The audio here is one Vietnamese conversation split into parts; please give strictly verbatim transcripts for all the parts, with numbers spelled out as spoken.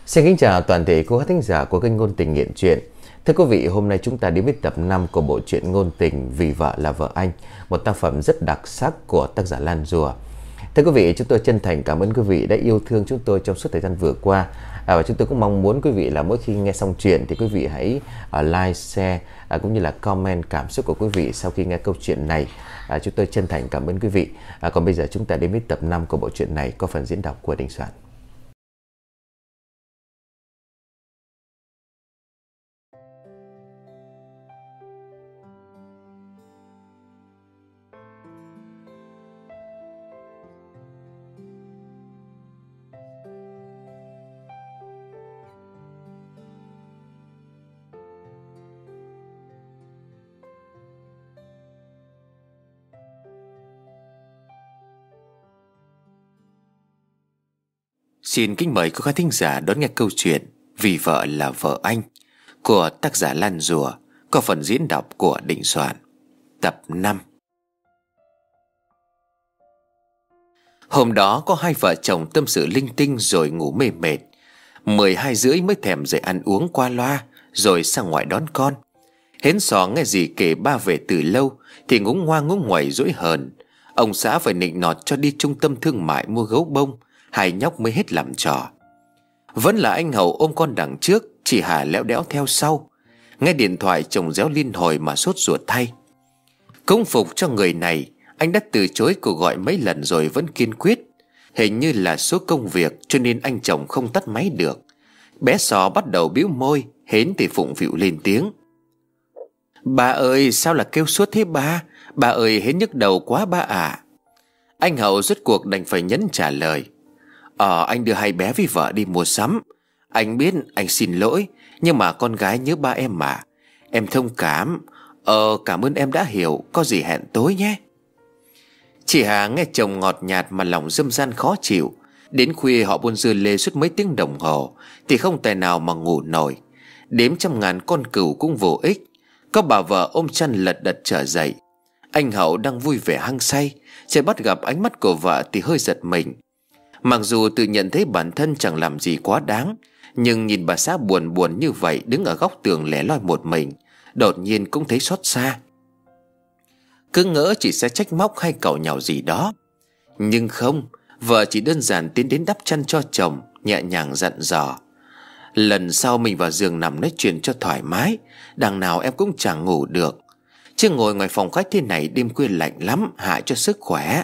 Xin kính chào toàn thể quý khán thính giả của kênh Ngôn Tình Nghiện Truyện. Thưa quý vị, hôm nay chúng ta đến với tập năm của bộ truyện Ngôn Tình Vì Vợ Là Vợ Anh, một tác phẩm rất đặc sắc của tác giả Lan Rùa. Thưa quý vị, chúng tôi chân thành cảm ơn quý vị đã yêu thương chúng tôi trong suốt thời gian vừa qua. À, và chúng tôi cũng mong muốn quý vị là mỗi khi nghe xong chuyện thì quý vị hãy uh, like, share uh, cũng như là comment cảm xúc của quý vị sau khi nghe câu chuyện này. À, chúng tôi chân thành cảm ơn quý vị. À, còn bây giờ chúng ta đến với tập năm của bộ truyện này có phần diễn đọc của Đình Soạn. Xin kính mời quý khán thính giả đón nghe câu chuyện Vì Vợ Là Vợ Anh của tác giả Lan Rùa, có phần diễn đọc của Đình Soạn. Tập năm. Hôm đó có hai vợ chồng tâm sự linh tinh rồi ngủ mê mệt. Mười hai rưỡi mới thèm dậy ăn uống qua loa rồi sang ngoài đón con. Hến Sò nghe dì kể ba về từ lâu thì ngúng ngoa ngúng nguẩy dỗi hờn. Ông xã phải nịnh nọt cho đi trung tâm thương mại mua gấu bông, hai nhóc mới hết làm trò. Vẫn là anh Hậu ôm con đằng trước, chị Hà léo đéo theo sau. Nghe điện thoại chồng réo liên hồi mà sốt ruột thay. Công phục cho người này, anh đã từ chối cuộc gọi mấy lần rồi vẫn kiên quyết. Hình như là số công việc cho nên anh chồng không tắt máy được. Bé Sò bắt đầu bĩu môi, Hến thì phụng phịu lên tiếng. Bà ơi, sao là kêu suốt thế ba? Bà ơi, Hến nhức đầu quá ba ạ. Anh Hậu rốt cuộc đành phải nhấn trả lời. Ờ anh đưa hai bé với vợ đi mua sắm. Anh biết anh xin lỗi, nhưng mà con gái nhớ ba em mà. Em thông cảm. Ờ cảm ơn em đã hiểu. Có gì hẹn tối nhé. Chị Hà nghe chồng ngọt nhạt mà lòng dâm gian khó chịu. Đến khuya họ buôn dưa lê suốt mấy tiếng đồng hồ thì không tài nào mà ngủ nổi. Đếm trăm ngàn con cừu cũng vô ích. Có bà vợ ôm chăn lật đật trở dậy. Anh Hậu đang vui vẻ hăng say, sẽ bắt gặp ánh mắt của vợ thì hơi giật mình. Mặc dù tự nhận thấy bản thân chẳng làm gì quá đáng, nhưng nhìn bà xã buồn buồn như vậy đứng ở góc tường lẻ loi một mình, đột nhiên cũng thấy xót xa. Cứ ngỡ chị sẽ trách móc hay càu nhàu gì đó, nhưng không. Vợ chỉ đơn giản tiến đến đắp chăn cho chồng, nhẹ nhàng dặn dò. Lần sau mình vào giường nằm nói chuyện cho thoải mái. Đằng nào em cũng chẳng ngủ được, chứ ngồi ngoài phòng khách thế này đêm khuya lạnh lắm, hại cho sức khỏe.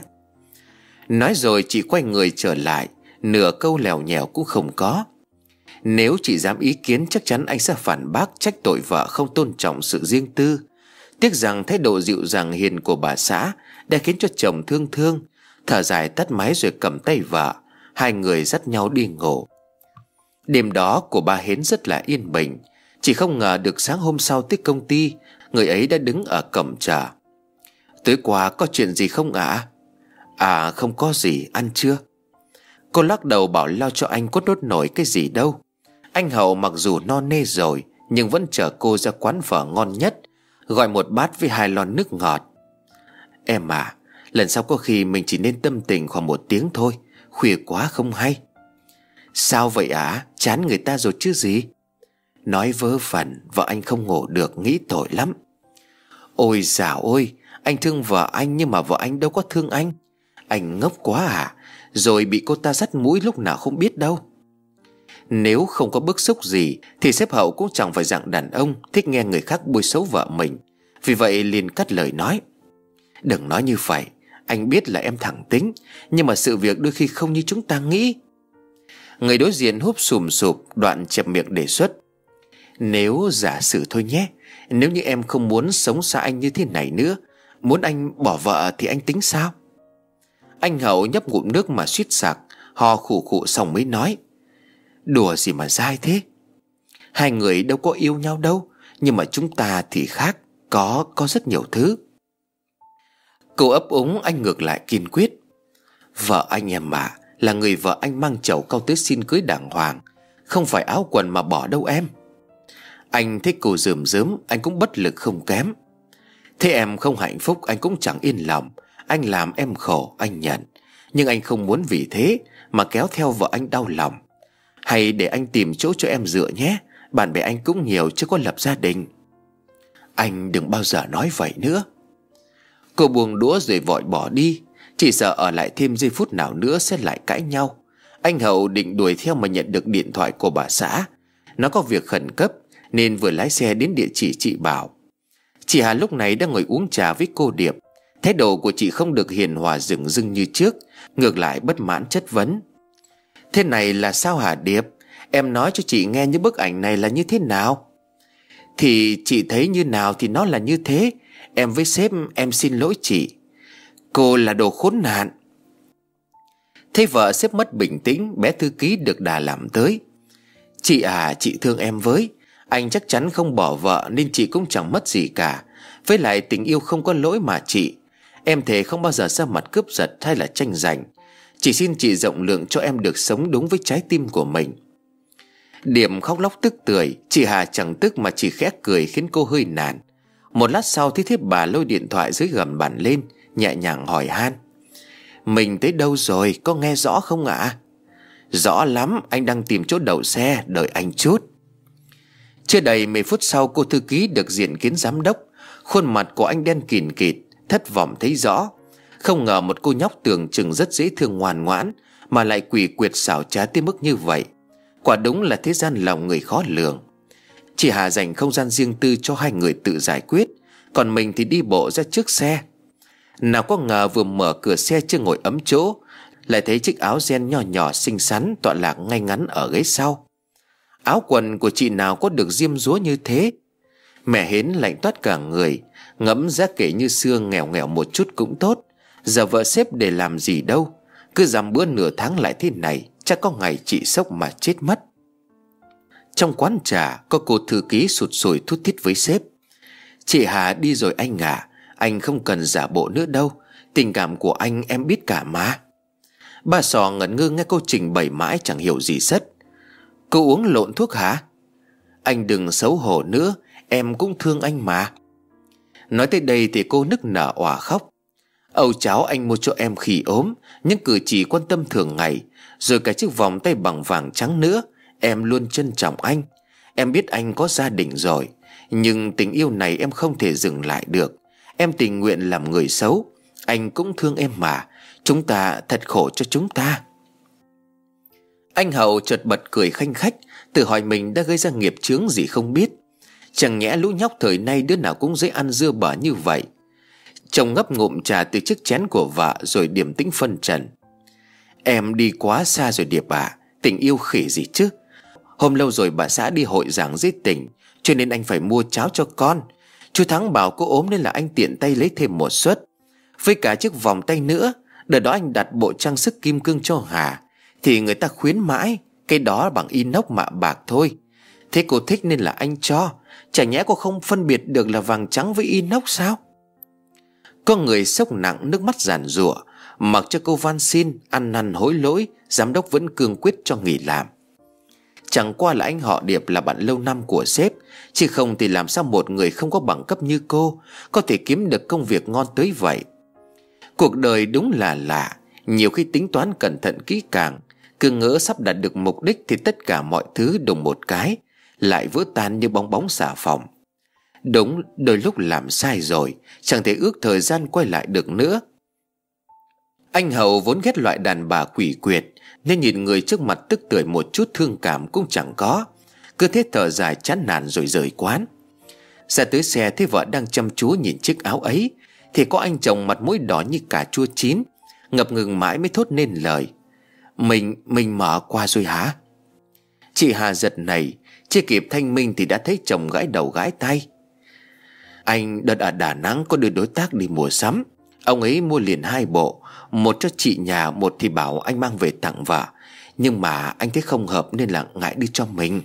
Nói rồi chị quay người trở lại, nửa câu lèo nhèo cũng không có. Nếu chị dám ý kiến chắc chắn anh sẽ phản bác, trách tội vợ không tôn trọng sự riêng tư. Tiếc rằng thái độ dịu dàng hiền của bà xã đã khiến cho chồng thương thương. Thở dài tắt máy rồi cầm tay vợ, hai người dắt nhau đi ngủ. Đêm đó của bà Hến rất là yên bình. Chỉ không ngờ được sáng hôm sau tới công ty, người ấy đã đứng ở cổng chờ. Tối qua có chuyện gì không ạ? À? À không có gì, ăn chưa? Cô lắc đầu bảo lo cho anh có đốt nổi cái gì đâu. Anh Hậu mặc dù no nê rồi nhưng vẫn chở cô ra quán phở ngon nhất, gọi một bát với hai lon nước ngọt. Em à, lần sau có khi mình chỉ nên tâm tình khoảng một tiếng thôi, khuya quá không hay. Sao vậy ạ? À? Chán người ta rồi chứ gì? Nói vớ vẩn, vợ anh không ngủ được, nghĩ tội lắm. Ôi dào ôi, anh thương vợ anh nhưng mà vợ anh đâu có thương anh. Anh ngốc quá à? Rồi bị cô ta dắt mũi lúc nào không biết đâu. Nếu không có bức xúc gì thì sếp Hậu cũng chẳng phải dạng đàn ông thích nghe người khác bôi xấu vợ mình. Vì vậy liền cắt lời nói. Đừng nói như vậy. Anh biết là em thẳng tính, nhưng mà sự việc đôi khi không như chúng ta nghĩ. Người đối diện húp sùm sụp, đoạn chẹp miệng đề xuất. Nếu giả sử thôi nhé, nếu như em không muốn sống xa anh như thế này nữa, muốn anh bỏ vợ thì anh tính sao? Anh Hậu nhấp ngụm nước mà suýt sặc, ho khụ khụ xong mới nói. Đùa gì mà dai thế? Hai người đâu có yêu nhau đâu, nhưng mà chúng ta thì khác. Có, có rất nhiều thứ. Cô ấp úng, anh ngược lại kiên quyết. Vợ anh em mà, là người vợ anh mang chầu cao tới xin cưới đàng hoàng, không phải áo quần mà bỏ đâu em. Anh thấy cô rườm rớm, anh cũng bất lực không kém. Thế em không hạnh phúc anh cũng chẳng yên lòng. Anh làm em khổ anh nhận, nhưng anh không muốn vì thế mà kéo theo vợ anh đau lòng. Hay để anh tìm chỗ cho em dựa nhé, bạn bè anh cũng nhiều chứ có lập gia đình. Anh đừng bao giờ nói vậy nữa. Cô buông đũa rồi vội bỏ đi. Chỉ sợ ở lại thêm giây phút nào nữa sẽ lại cãi nhau. Anh Hậu định đuổi theo mà nhận được điện thoại của bà xã. Nó có việc khẩn cấp nên vừa lái xe đến địa chỉ chị bảo. Chị Hà lúc này đang ngồi uống trà với cô Điệp. Thái độ của chị không được hiền hòa dửng dưng như trước, ngược lại bất mãn chất vấn. Thế này là sao hả Điệp? Em nói cho chị nghe những bức ảnh này là như thế nào? Thì chị thấy như nào thì nó là như thế. Em với sếp em xin lỗi chị. Cô là đồ khốn nạn. Thấy vợ sếp mất bình tĩnh, bé thư ký được đà làm tới. Chị à, chị thương em với. Anh chắc chắn không bỏ vợ nên chị cũng chẳng mất gì cả. Với lại tình yêu không có lỗi mà chị. Em thề không bao giờ ra mặt cướp giật hay là tranh giành. Chỉ xin chị rộng lượng cho em được sống đúng với trái tim của mình. Điểm khóc lóc tức tưởi. Chị Hà chẳng tức mà chỉ khẽ cười khiến cô hơi nản. Một lát sau thì thấy bà lôi điện thoại dưới gầm bàn lên, nhẹ nhàng hỏi han. Mình tới đâu rồi, có nghe rõ không ạ? À? Rõ lắm, anh đang tìm chỗ đậu xe, đợi anh chút. Chưa đầy mười phút sau, cô thư ký được diện kiến giám đốc. Khuôn mặt của anh đen kìn kịt, thất vọng thấy rõ. Không ngờ một cô nhóc tưởng chừng rất dễ thương ngoan ngoãn mà lại quỷ quyệt xảo trá tới mức như vậy. Quả đúng là thế gian lòng người khó lường. Chị Hà dành không gian riêng tư cho hai người tự giải quyết, còn mình thì đi bộ ra trước xe. Nào có ngờ vừa mở cửa xe chưa ngồi ấm chỗ, lại thấy chiếc áo ren nhỏ nhỏ xinh xắn tọa lạc ngay ngắn ở ghế sau. Áo quần của chị nào có được diêm dúa như thế. Mẹ Hến lạnh toát cả người. Ngẫm giá kể như xưa nghèo nghèo một chút cũng tốt. Giờ vợ xếp để làm gì đâu. Cứ dằm bữa nửa tháng lại thế này, chắc có ngày chị sốc mà chết mất. Trong quán trà có cô thư ký sụt sùi thút thít với sếp. Chị Hà đi rồi anh à, anh không cần giả bộ nữa đâu. Tình cảm của anh em biết cả mà. Bà Sò ngẩn ngơ nghe cô trình bày mãi chẳng hiểu gì sất. Cô uống lộn thuốc hả? Anh đừng xấu hổ nữa, em cũng thương anh mà. Nói tới đây thì cô nức nở òa khóc. Âu cháu anh mua cho em khi ốm, những cử chỉ quan tâm thường ngày, rồi cả chiếc vòng tay bằng vàng trắng nữa. Em luôn trân trọng anh. Em biết anh có gia đình rồi, nhưng tình yêu này em không thể dừng lại được. Em tình nguyện làm người xấu. Anh cũng thương em mà. Chúng ta thật khổ cho chúng ta. Anh Hậu chợt bật cười khanh khách, tự hỏi mình đã gây ra nghiệp chướng gì không biết. Chẳng nhẽ lũ nhóc thời nay đứa nào cũng dễ ăn dưa bở như vậy. Chồng ngấp ngụm trà từ chiếc chén của vợ rồi điềm tĩnh phân trần. Em đi quá xa rồi Điệp à, tình yêu khỉ gì chứ. Hôm lâu rồi bà xã đi hội giảng dưới tỉnh, cho nên anh phải mua cháo cho con. Chú Thắng bảo cô ốm nên là anh tiện tay lấy thêm một suất, với cả chiếc vòng tay nữa. Đợt đó anh đặt bộ trang sức kim cương cho Hà, thì người ta khuyến mãi, cái đó bằng inox mạ bạc thôi. Thế cô thích nên là anh cho. Chả nhẽ cô không phân biệt được là vàng trắng với inox sao? Có người sốc nặng, nước mắt giàn giụa. Mặc cho cô van xin, ăn năn hối lỗi, giám đốc vẫn cương quyết cho nghỉ làm. Chẳng qua là anh họ Điệp là bạn lâu năm của sếp, chứ không thì làm sao một người không có bằng cấp như cô có thể kiếm được công việc ngon tới vậy. Cuộc đời đúng là lạ. Nhiều khi tính toán cẩn thận kỹ càng, cứ ngỡ sắp đạt được mục đích thì tất cả mọi thứ đùng một cái lại vỡ tan như bong bóng xà phòng. Đúng, đôi lúc làm sai rồi chẳng thể ước thời gian quay lại được nữa. Anh Hậu vốn ghét loại đàn bà quỷ quyệt, nên nhìn người trước mặt tức tưởi một chút thương cảm cũng chẳng có. Cứ thế thở dài chán nản rồi rời quán. Ra tới xe thấy vợ đang chăm chú nhìn chiếc áo ấy, thì có anh chồng mặt mũi đỏ như cà chua chín, ngập ngừng mãi mới thốt nên lời. Mình, mình mở qua rồi hả? Chị Hà giật nảy, chưa kịp thanh minh thì đã thấy chồng gãi đầu gãi tay. Anh đợt ở Đà Nẵng có đưa đối tác đi mua sắm. Ông ấy mua liền hai bộ, một cho chị nhà, một thì bảo anh mang về tặng vợ. Nhưng mà anh thấy không hợp nên là ngại đưa cho mình.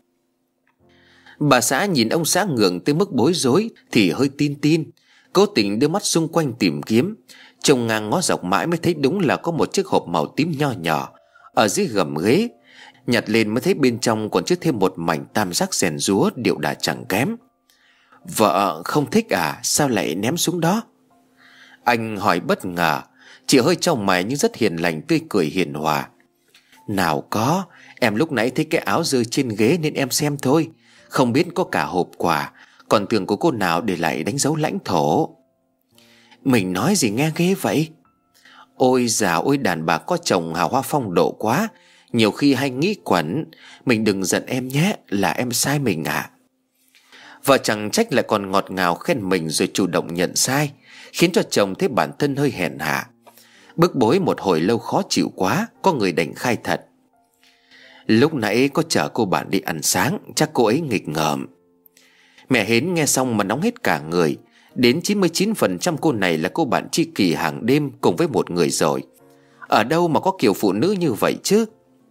Bà xã nhìn ông xã ngượng tới mức bối rối thì hơi tin tin, cố tình đưa mắt xung quanh tìm kiếm. Trông ngang ngó dọc mãi mới thấy đúng là có một chiếc hộp màu tím nho nhỏ ở dưới gầm ghế. Nhặt lên mới thấy bên trong còn chứa thêm một mảnh tam giác rèn rúa điệu đà chẳng kém. Vợ không thích à? Sao lại ném xuống đó? Anh hỏi bất ngờ. Chị hơi trao mày nhưng rất hiền lành, tươi cười hiền hòa. Nào có, Em lúc nãy thấy cái áo rơi trên ghế nên em xem thôi, không biết có cả hộp quà, còn tưởng của cô nào để lại đánh dấu lãnh thổ. Mình nói gì nghe ghê vậy? Ôi dào ôi, đàn bà có chồng hào hoa phong độ quá, nhiều khi hay nghĩ quẩn. Mình đừng giận em nhé, là em sai mình ạ. À. Vợ chẳng trách lại còn ngọt ngào khen mình rồi chủ động nhận sai, khiến cho chồng thấy bản thân hơi hèn hạ. Bức bối một hồi lâu khó chịu quá, có người đành khai thật: lúc nãy có chở cô bạn đi ăn sáng, chắc cô ấy nghịch ngợm. Mẹ Hến nghe xong mà nóng hết cả người. Đến chín mươi chín phần trăm cô này là cô bạn tri kỷ hàng đêm cùng với một người rồi. Ở đâu mà có kiểu phụ nữ như vậy chứ?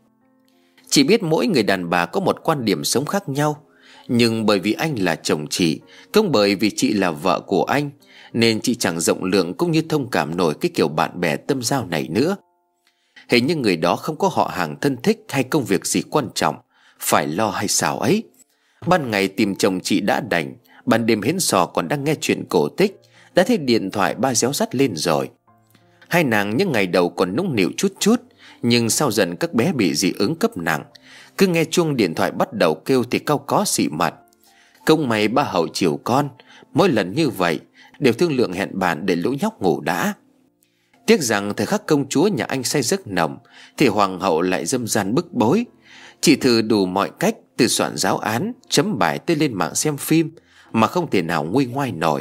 Chị biết mỗi người đàn bà có một quan điểm sống khác nhau, nhưng bởi vì anh là chồng chị, cũng bởi vì chị là vợ của anh, nên chị chẳng rộng lượng cũng như thông cảm nổi cái kiểu bạn bè tâm giao này nữa. Hình như người đó không có họ hàng thân thích hay công việc gì quan trọng phải lo hay sao ấy. Ban ngày tìm chồng chị đã đành, ban đêm Hến Sò còn đang nghe chuyện cổ tích, đã thấy điện thoại ba réo rắt lên rồi. Hai nàng những ngày đầu còn nũng nịu chút chút, nhưng sau dần các bé bị dị ứng cấp nặng, cứ nghe chuông điện thoại bắt đầu kêu thì cau có xị mặt. Công mày ba hậu chiều con, mỗi lần như vậy đều thương lượng hẹn bàn để lũ nhóc ngủ đã. Tiếc rằng thời khắc công chúa nhà anh say giấc nồng thì hoàng hậu lại dâm gian bức bối. Chị thử đủ mọi cách, từ soạn giáo án, chấm bài tới lên mạng xem phim, mà không thể nào nguôi ngoai nổi.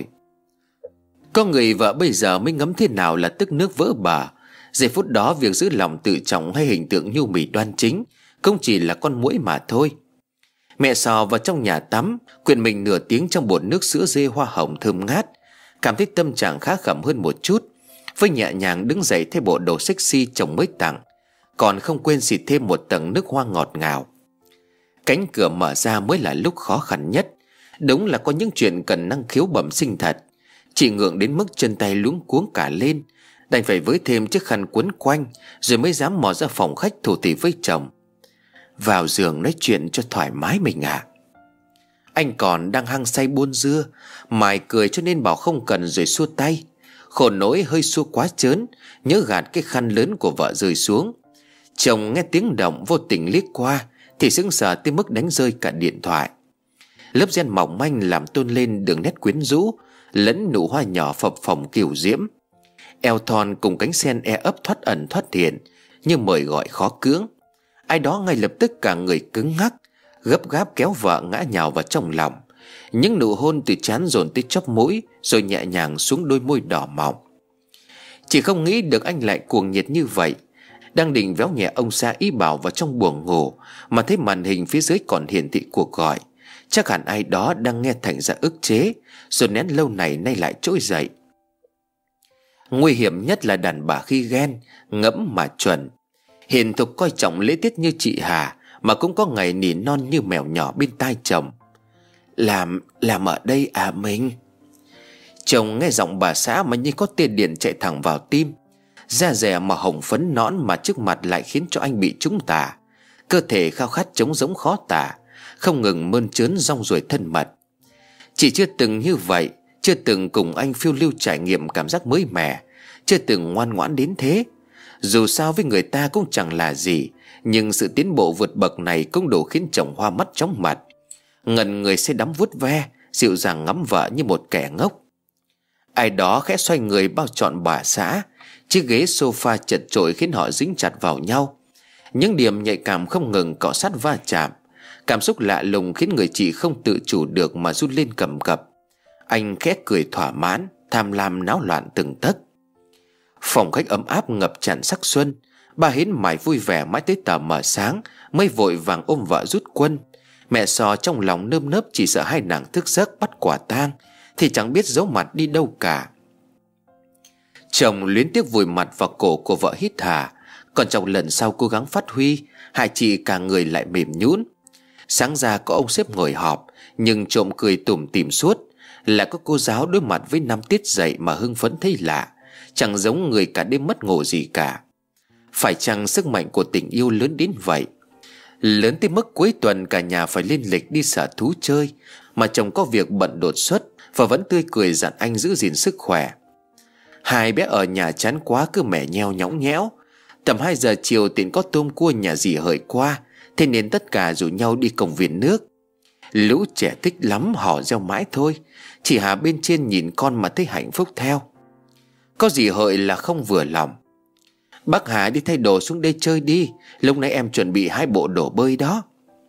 Có người vợ bây giờ mới ngấm thế nào là tức nước vỡ bờ. Giây phút đó việc giữ lòng tự trọng hay hình tượng nhu mì đoan chính không chỉ là con muỗi mà thôi. Mẹ Sò vào trong nhà tắm, quyện mình nửa tiếng trong bồn nước sữa dê hoa hồng thơm ngát, cảm thấy tâm trạng khá khẩm hơn một chút. Với nhẹ nhàng đứng dậy thay bộ đồ sexy chồng mới tặng, còn không quên xịt thêm một tầng nước hoa ngọt ngào. Cánh cửa mở ra mới là lúc khó khăn nhất. Đúng là có những chuyện cần năng khiếu bẩm sinh thật. Chị ngượng đến mức chân tay luống cuống cả lên, đành phải với thêm chiếc khăn quấn quanh, rồi mới dám mò ra phòng khách thủ thỉ với chồng: vào giường nói chuyện cho thoải mái mình ạ. À. Anh còn đang hăng say buôn dưa, mải cười cho nên bảo không cần rồi xua tay. Khổ nỗi hơi xua quá chớn, nhớ gạt cái khăn lớn của vợ rơi xuống. Chồng nghe tiếng động vô tình liếc qua thì sững sờ tới mức đánh rơi cả điện thoại. Lớp ren mỏng manh làm tôn lên đường nét quyến rũ, lẫn nụ hoa nhỏ phập phồng kiều diễm. Eo thon cùng cánh sen e ấp thoát ẩn thoát hiện, như mời gọi khó cưỡng. Ai đó ngay lập tức cả người cứng ngắc, gấp gáp kéo vợ ngã nhào vào trong lòng. Những nụ hôn từ trán dồn tới chóp mũi, rồi nhẹ nhàng xuống đôi môi đỏ mọng. Chị không nghĩ được anh lại cuồng nhiệt như vậy. Đang định véo nhẹ ông xã ý bảo vào trong buồng ngủ, mà thấy màn hình phía dưới còn hiển thị cuộc gọi. Chắc hẳn ai đó đang nghe thành ra ức chế, rồi nén lâu này nay lại trỗi dậy. Nguy hiểm nhất là đàn bà khi ghen, ngẫm mà chuẩn. Hiền thục coi trọng lễ tiết như chị Hà, mà cũng có ngày nỉ non như mèo nhỏ bên tai chồng: Làm, làm ở đây à mình? Chồng nghe giọng bà xã mà như có tia điện chạy thẳng vào tim. Da dẻ mà hồng phấn nõn mà trước mặt lại khiến cho anh bị trúng tà. Cơ thể khao khát trống giống khó tả, không ngừng mơn trớn rong ruổi thân mật. Chị chưa từng như vậy, chưa từng cùng anh phiêu lưu trải nghiệm cảm giác mới mẻ, chưa từng ngoan ngoãn đến thế. Dù sao với người ta cũng chẳng là gì, nhưng sự tiến bộ vượt bậc này cũng đủ khiến chồng hoa mắt chóng mặt. Ngần người say đắm vuốt ve, dịu dàng ngắm vợ như một kẻ ngốc. Ai đó khẽ xoay người bao trọn bà xã. Chiếc ghế sofa chật chội khiến họ dính chặt vào nhau. Những điểm nhạy cảm không ngừng cọ sát va chạm. Cảm xúc lạ lùng khiến người chị không tự chủ được mà run lên cầm cập. Anh khẽ cười thỏa mãn, tham lam náo loạn từng tấc. Phòng khách ấm áp ngập tràn sắc xuân. Bà Hến mải vui vẻ mãi tới tờ mờ sáng mới vội vàng ôm vợ rút quân. Mẹ Sò trong lòng nơm nớp, chỉ sợ hai nàng thức giấc bắt quả tang thì chẳng biết giấu mặt đi đâu cả. Chồng luyến tiếc vùi mặt vào cổ của vợ hít hà. Còn trong lần sau cố gắng phát huy, hai chị cả người lại mềm nhũn. Sáng ra có ông sếp ngồi họp, nhưng trộm cười tủm tỉm suốt. Là có cô giáo đối mặt với năm tiết dạy mà hưng phấn thấy lạ, chẳng giống người cả đêm mất ngủ gì cả. Phải chăng sức mạnh của tình yêu lớn đến vậy? Lớn tới mức cuối tuần cả nhà phải lên lịch đi sở thú chơi, mà chồng có việc bận đột xuất và vẫn tươi cười dặn anh giữ gìn sức khỏe. Hai bé ở nhà chán quá cứ mẻ nheo nhõng nhẽo. Tầm hai giờ chiều tiện có tôm cua nhà dì hời qua Thế nên tất cả rủ nhau đi công viên nước. Lũ trẻ thích lắm, hò reo mãi thôi. Chị Hà bên trên nhìn con mà thấy hạnh phúc theo. Có gì hợi là không vừa lòng. Bác Hà đi thay đồ xuống đây chơi đi, lúc nãy em chuẩn bị hai bộ đồ bơi đó.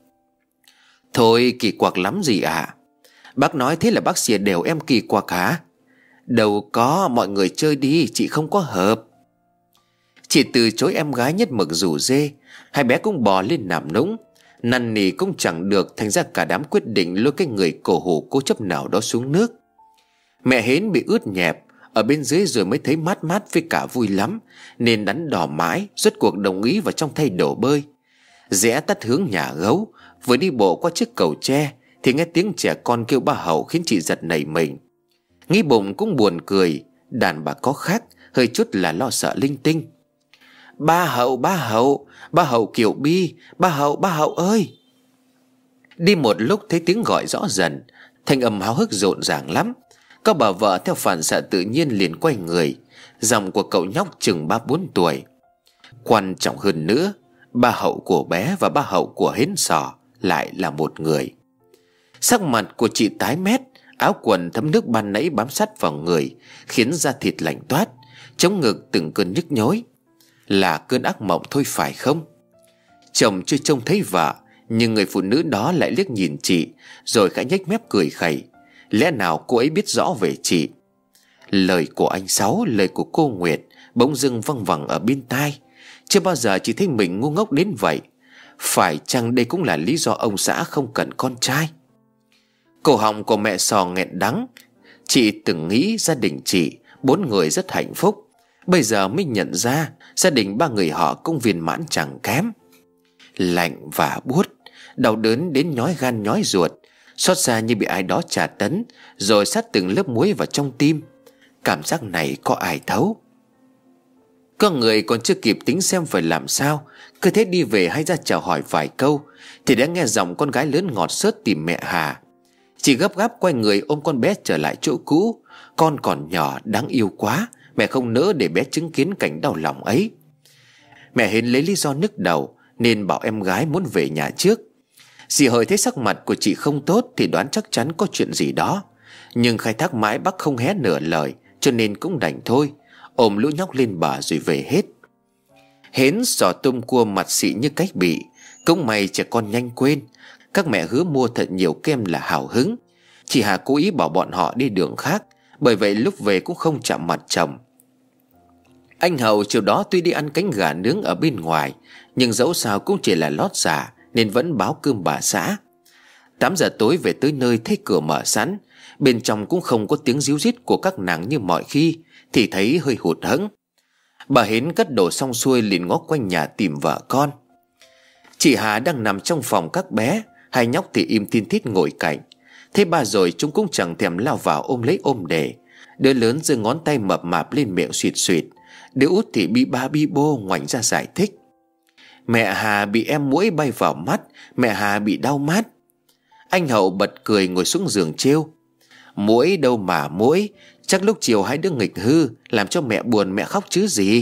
Thôi kỳ quặc lắm gì ạ à? Bác nói thế là bác xìa đều em kỳ quặc hả? Đâu có, mọi người chơi đi, chị không có hợp. Chị từ chối em gái nhất mực rủ dê. Hai bé cũng bò lên nằm nũng. Năn nỉ cũng chẳng được, thành ra cả đám quyết định lôi cái người cổ hủ cố chấp nào đó xuống nước. Mẹ Hến bị ướt nhẹp ở bên dưới rồi mới thấy mát mát với cả vui lắm, nên đắn đo mãi, rốt cuộc đồng ý vào trong thay đồ bơi. Rẽ tắt hướng nhà gấu, vừa đi bộ qua chiếc cầu tre thì nghe tiếng trẻ con kêu ba Hậu khiến chị giật nảy mình. Nghĩ bụng cũng buồn cười, đàn bà có khác, hơi chút là lo sợ linh tinh. Ba Hậu, ba Hậu, ba Hậu Kiều Bi, ba Hậu, ba Hậu ơi. Đi một lúc thấy tiếng gọi rõ dần, thanh âm háo hức rộn ràng lắm. Có bà vợ theo phản xạ tự nhiên liền quay người. Giọng của cậu nhóc chừng ba bốn tuổi. Quan trọng hơn nữa, ba Hậu của bé và ba Hậu của Hến Sò lại là một người. Sắc mặt của chị tái mét, áo quần thấm nước ban nãy bám sát vào người, khiến da thịt lạnh toát, chống ngực từng cơn nhức nhối. Là cơn ác mộng thôi phải không? Chồng chưa trông thấy vợ, nhưng người phụ nữ đó lại liếc nhìn chị, rồi khẽ nhếch mép cười khẩy. Lẽ nào cô ấy biết rõ về chị? Lời của anh Sáu, lời của cô Nguyệt bỗng dưng văng vẳng ở bên tai. Chưa bao giờ chị thấy mình ngu ngốc đến vậy. Phải chăng đây cũng là lý do ông xã không cần con trai? Cổ họng của mẹ Sò nghẹn đắng. Chị từng nghĩ gia đình chị bốn người rất hạnh phúc, bây giờ mới nhận ra gia đình ba người họ cũng viên mãn chẳng kém. Lạnh và buốt, đau đớn đến nhói gan nhói ruột, xót xa như bị ai đó tra tấn, rồi sát từng lớp muối vào trong tim. Cảm giác này có ai thấu? Có người còn chưa kịp tính xem phải làm sao, cứ thế đi về hay ra chào hỏi vài câu thì đã nghe giọng con gái lớn ngọt xớt tìm mẹ Hà. Chị gấp gáp quay người ôm con bé trở lại chỗ cũ. Con còn nhỏ đáng yêu quá, mẹ không nỡ để bé chứng kiến cảnh đau lòng ấy. Mẹ Hến lấy lý do nhức đầu nên bảo em gái muốn về nhà trước. Dì Hợi thấy sắc mặt của chị không tốt thì đoán chắc chắn có chuyện gì đó, nhưng khai thác mãi bác không hé nửa lời, cho nên cũng đành thôi, ôm lũ nhóc lên bờ rồi về hết. Hến Sò tôm cua mặt xị như cách bị. Cũng may trẻ con nhanh quên. Các mẹ hứa mua thật nhiều kem là hào hứng. Chị Hà cố ý bảo bọn họ đi đường khác, bởi vậy lúc về cũng không chạm mặt chồng. Anh Hậu chiều đó tuy đi ăn cánh gà nướng ở bên ngoài, nhưng dẫu sao cũng chỉ là lót giả, nên vẫn báo cơm bà xã. Tám giờ tối về tới nơi thấy cửa mở sẵn, bên trong cũng không có tiếng ríu rít của các nàng như mọi khi, thì thấy hơi hụt hẫng. Bà Hến cất đồ xong xuôi liền ngó quanh nhà tìm vợ con. Chị Hà đang nằm trong phòng các bé, hai nhóc thì im tin thít ngồi cạnh. Thế bà rồi chúng cũng chẳng thèm lao vào ôm lấy ôm để. Đứa lớn giơ ngón tay mập mạp lên miệng suyệt suyệt, đứa út thì bi ba bi bô ngoảnh ra giải thích. Mẹ Hà bị em muỗi bay vào mắt, mẹ Hà bị đau mắt. Anh Hậu bật cười ngồi xuống giường trêu. Muỗi đâu mà muỗi, chắc lúc chiều hai đứa nghịch hư, làm cho mẹ buồn mẹ khóc chứ gì.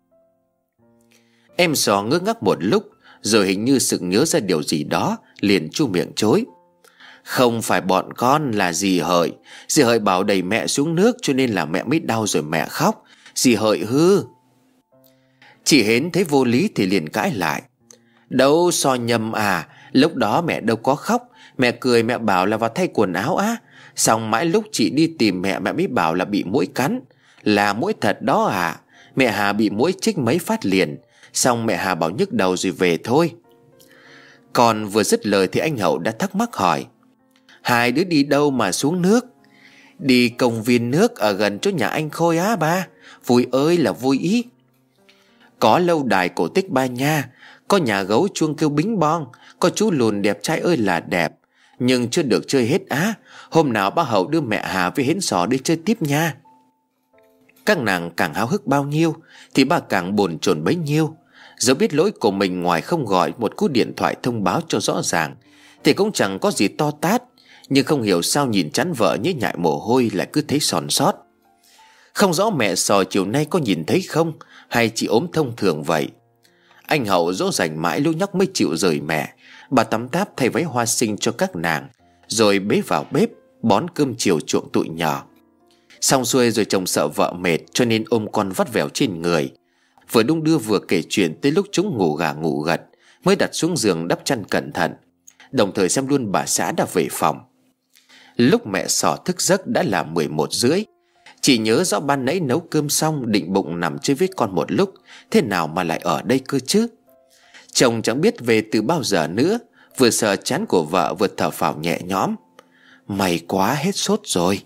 Em Sò ngơ ngác một lúc, rồi hình như sực nhớ ra điều gì đó, liền chu miệng chối. Không phải bọn con, là dì Hợi. Dì Hợi bảo đẩy mẹ xuống nước cho nên là mẹ mới đau rồi mẹ khóc. Dì Hợi hư. Chị Hến thấy vô lý thì liền cãi lại. Đâu So nhầm à, lúc đó mẹ đâu có khóc. Mẹ cười mẹ bảo là vào thay quần áo á. Xong mãi lúc chị đi tìm mẹ, mẹ mới bảo là bị muỗi cắn. Là muỗi thật đó à. Mẹ Hà bị muỗi chích mấy phát liền. Xong mẹ Hà bảo nhức đầu rồi về thôi. Còn vừa dứt lời thì anh Hậu đã thắc mắc hỏi. Hai đứa đi đâu mà xuống nước? Đi công viên nước ở gần chỗ nhà anh Khôi á ba. Vui ơi là vui ý. Có lâu đài cổ tích Ba Nha, có nhà gấu chuông kêu bính bong, có chú lùn đẹp trai ơi là đẹp. Nhưng chưa được chơi hết á. Hôm nào ba Hậu đưa mẹ Hà với Hến Sò đi chơi tiếp nha. Các nàng càng háo hức bao nhiêu thì bà càng bồn chồn bấy nhiêu. Dẫu biết lỗi của mình ngoài không gọi một cú điện thoại thông báo cho rõ ràng thì cũng chẳng có gì to tát, nhưng không hiểu sao nhìn chán vợ nhễ nhại mồ hôi lại cứ thấy sòn sót. Không rõ mẹ Sò chiều nay có nhìn thấy không, hay chỉ ốm thông thường vậy. Anh Hậu dỗ dành mãi lũ nhóc mới chịu rời mẹ. Bà tắm táp thay váy hoa sinh cho các nàng, rồi bế vào bếp bón cơm chiều chuộng tụi nhỏ. Xong xuôi rồi chồng sợ vợ mệt cho nên ôm con vắt vẻo trên người, vừa đung đưa vừa kể chuyện tới lúc chúng ngủ gà ngủ gật, mới đặt xuống giường đắp chăn cẩn thận, đồng thời xem luôn bà xã đã về phòng. Lúc mẹ Sò thức giấc đã là mười một rưỡi. Chị nhớ rõ ban nãy nấu cơm xong định bụng nằm chơi với con một lúc, thế nào mà lại ở đây cơ chứ. Chồng chẳng biết về từ bao giờ nữa, vừa sờ trán của vợ vừa thở phào nhẹ nhõm. May quá, hết sốt rồi.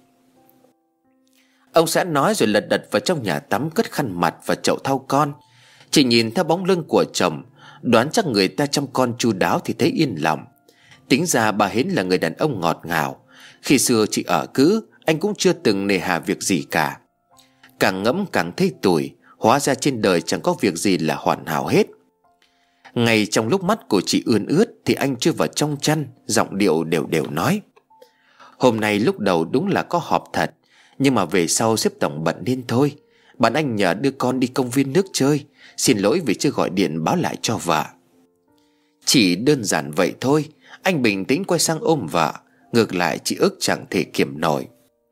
Ông xã nói rồi lật đật vào trong nhà tắm cất khăn mặt và chậu thau con. Chị nhìn theo bóng lưng của chồng, đoán chắc người ta chăm con chu đáo thì thấy yên lòng. Tính ra bà Hến là người đàn ông ngọt ngào. Khi xưa chị ở cứ, anh cũng chưa từng nề hà việc gì cả. Càng ngẫm càng thấy tủi, hóa ra trên đời chẳng có việc gì là hoàn hảo hết. Ngay trong lúc mắt của chị ươn ướt thì anh chui vào trong chăn, giọng điệu đều đều nói: Hôm nay lúc đầu đúng là có họp thật, nhưng mà về sau sếp tổng bận nên thôi. Bạn anh nhờ đưa con đi công viên nước chơi, xin lỗi vì chưa gọi điện báo lại cho vợ. Chỉ đơn giản vậy thôi. Anh bình tĩnh quay sang ôm vợ. Ngược lại chị ức chẳng thể kiềm nổi.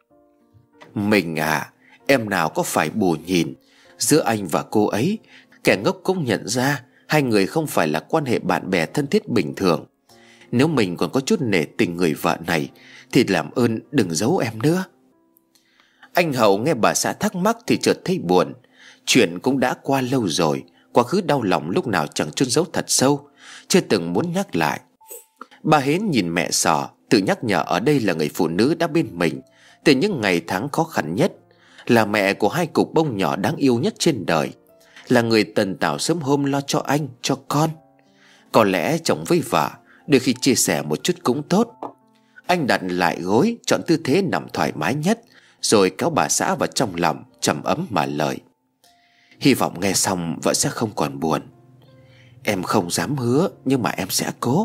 Mình à, em nào có phải bù nhìn. Giữa anh và cô ấy, kẻ ngốc cũng nhận ra hai người không phải là quan hệ bạn bè thân thiết bình thường. Nếu mình còn có chút nể tình người vợ này thì làm ơn đừng giấu em nữa. Anh Hậu nghe bà xã thắc mắc thì chợt thấy buồn. Chuyện cũng đã qua lâu rồi, quá khứ đau lòng lúc nào chẳng chôn giấu thật sâu, chưa từng muốn nhắc lại. Bà Hến nhìn mẹ Sò, tự nhắc nhở ở đây là người phụ nữ đã bên mình từ những ngày tháng khó khăn nhất, là mẹ của hai cục bông nhỏ đáng yêu nhất trên đời, là người tần tảo sớm hôm lo cho anh, cho con. Có lẽ chồng với vợ đôi khi chia sẻ một chút cũng tốt. Anh đặt lại gối, chọn tư thế nằm thoải mái nhất, rồi kéo bà xã vào trong lòng, trầm ấm mà lời: Hy vọng nghe xong vợ sẽ không còn buồn. Em không dám hứa, nhưng mà em sẽ cố.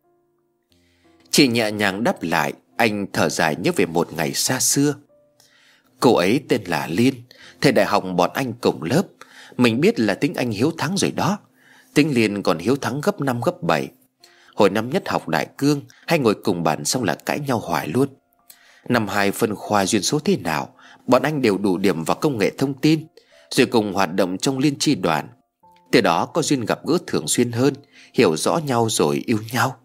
Chị nhẹ nhàng đáp lại. Anh thở dài nhớ về một ngày xa xưa. Cô ấy tên là Liên. Thời đại học bọn anh cùng lớp. Mình biết là tính anh hiếu thắng rồi đó. Tính Liên còn hiếu thắng gấp năm gấp bảy. Hồi năm nhất học đại cương, hay ngồi cùng bàn xong là cãi nhau hoài luôn. Năm hai phân khoa duyên số thế nào, bọn anh đều đủ điểm vào công nghệ thông tin, rồi cùng hoạt động trong liên chi đoàn. Từ đó có duyên gặp gỡ thường xuyên hơn, hiểu rõ nhau rồi yêu nhau.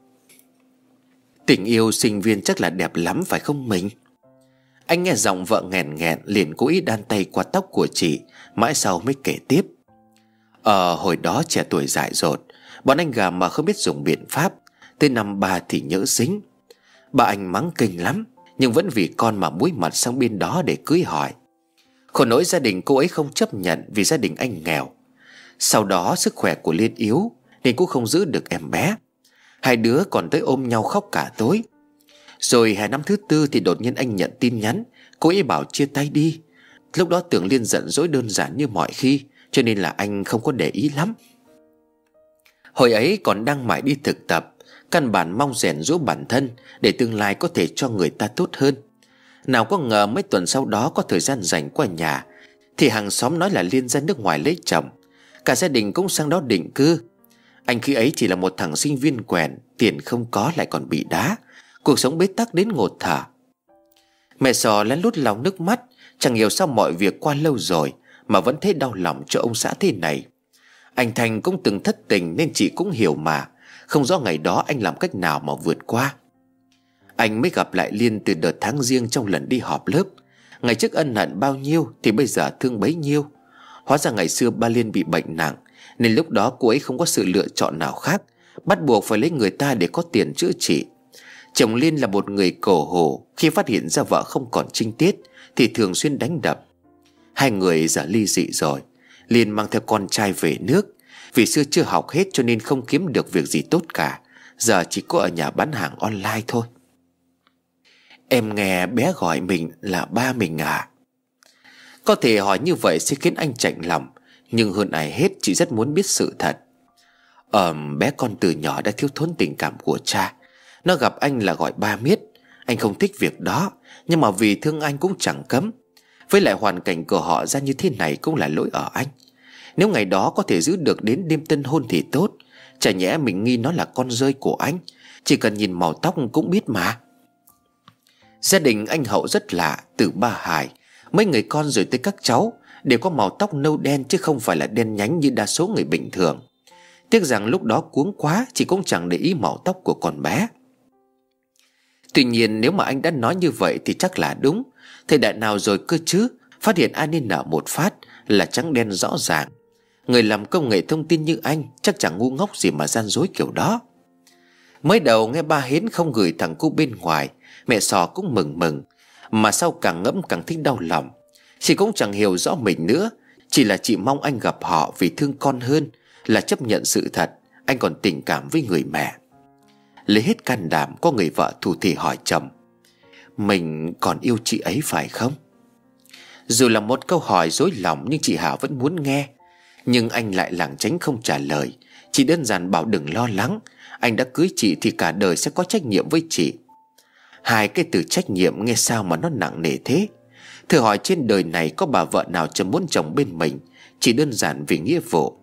Tình yêu sinh viên chắc là đẹp lắm phải không mình? Anh nghe giọng vợ nghẹn nghẹn, liền cố ý đan tay qua tóc của chị, mãi sau mới kể tiếp. Ờ hồi đó trẻ tuổi dại dột, bọn anh gà mà không biết dùng biện pháp. Tới năm ba thì nhỡ dính. Bà anh mắng kinh lắm, nhưng vẫn vì con mà múi mặt sang bên đó để cưới hỏi. Khổ nỗi gia đình cô ấy không chấp nhận vì gia đình anh nghèo. Sau đó sức khỏe của Liên yếu nên cũng không giữ được em bé. Hai đứa còn tới ôm nhau khóc cả tối. Rồi hè năm thứ tư thì đột nhiên anh nhận tin nhắn cô ấy bảo chia tay đi. Lúc đó tưởng Liên giận dỗi đơn giản như mọi khi, cho nên là anh không có để ý lắm. Hồi ấy còn đang mải đi thực tập, căn bản mong rèn giũa bản thân để tương lai có thể cho người ta tốt hơn. Nào có ngờ mấy tuần sau đó có thời gian rảnh qua nhà thì hàng xóm nói là Liên ra nước ngoài lấy chồng. Cả gia đình cũng sang đó định cư. Anh khi ấy chỉ là một thằng sinh viên quèn, tiền không có lại còn bị đá, cuộc sống bế tắc đến ngột thở. Mẹ Sò lén lút lau nước mắt. Chẳng hiểu sao mọi việc qua lâu rồi mà vẫn thấy đau lòng cho ông xã thế này. Anh Thành cũng từng thất tình nên chị cũng hiểu mà. Không rõ ngày đó anh làm cách nào mà vượt qua. Anh mới gặp lại Liên từ đợt tháng riêng trong lần đi họp lớp. Ngày trước ân hận bao nhiêu thì bây giờ thương bấy nhiêu. Hóa ra ngày xưa ba Liên bị bệnh nặng, nên lúc đó cô ấy không có sự lựa chọn nào khác, bắt buộc phải lấy người ta để có tiền chữa trị. Chồng Liên là một người cổ hủ, khi phát hiện ra vợ không còn trinh tiết thì thường xuyên đánh đập. Hai người giờ ly dị rồi. Liên mang theo con trai về nước. Vì xưa chưa học hết cho nên không kiếm được việc gì tốt cả, giờ chỉ có ở nhà bán hàng online thôi. Em nghe bé gọi mình là ba mình à? Có thể hỏi như vậy sẽ khiến anh chạnh lòng, nhưng hơn ai hết chị rất muốn biết sự thật. Ờ, bé con từ nhỏ đã thiếu thốn tình cảm của cha. Nó gặp anh là gọi ba miết. Anh không thích việc đó, nhưng mà vì thương anh cũng chẳng cấm. Với lại hoàn cảnh của họ ra như thế này cũng là lỗi ở anh. Nếu ngày đó có thể giữ được đến đêm tân hôn thì tốt. Chả nhẽ mình nghi nó là con rơi của anh? Chỉ cần nhìn màu tóc cũng biết mà. Gia đình anh Hậu rất lạ. Từ ba Hải, mấy người con rồi tới các cháu đều có màu tóc nâu đen, chứ không phải là đen nhánh như đa số người bình thường. Tiếc rằng lúc đó cuống quá, chị cũng chẳng để ý màu tóc của con bé. Tuy nhiên nếu mà anh đã nói như vậy thì chắc là đúng. Thời đại nào rồi cơ chứ? Phát hiện ai nên nở một phát là trắng đen rõ ràng. Người làm công nghệ thông tin như anh chắc chẳng ngu ngốc gì mà gian dối kiểu đó. Mới đầu nghe ba Hến không gửi thằng cu bên ngoài, mẹ Sò cũng mừng mừng. Mà sau càng ngẫm càng thấy đau lòng. Chị cũng chẳng hiểu rõ mình nữa. Chỉ là chị mong anh gặp họ vì thương con hơn là chấp nhận sự thật anh còn tình cảm với người mẹ. Lấy hết can đảm, có người vợ thủ thỉ hỏi chồng: mình còn yêu chị ấy phải không? Dù là một câu hỏi dối lòng nhưng chị Hà vẫn muốn nghe. Nhưng anh lại lảng tránh không trả lời. Chỉ đơn giản bảo đừng lo lắng, anh đã cưới chị thì cả đời sẽ có trách nhiệm với chị. Hai cái từ trách nhiệm nghe sao mà nó nặng nề thế? Thử hỏi trên đời này có bà vợ nào chẳng muốn chồng bên mình chỉ đơn giản vì nghĩa vụ.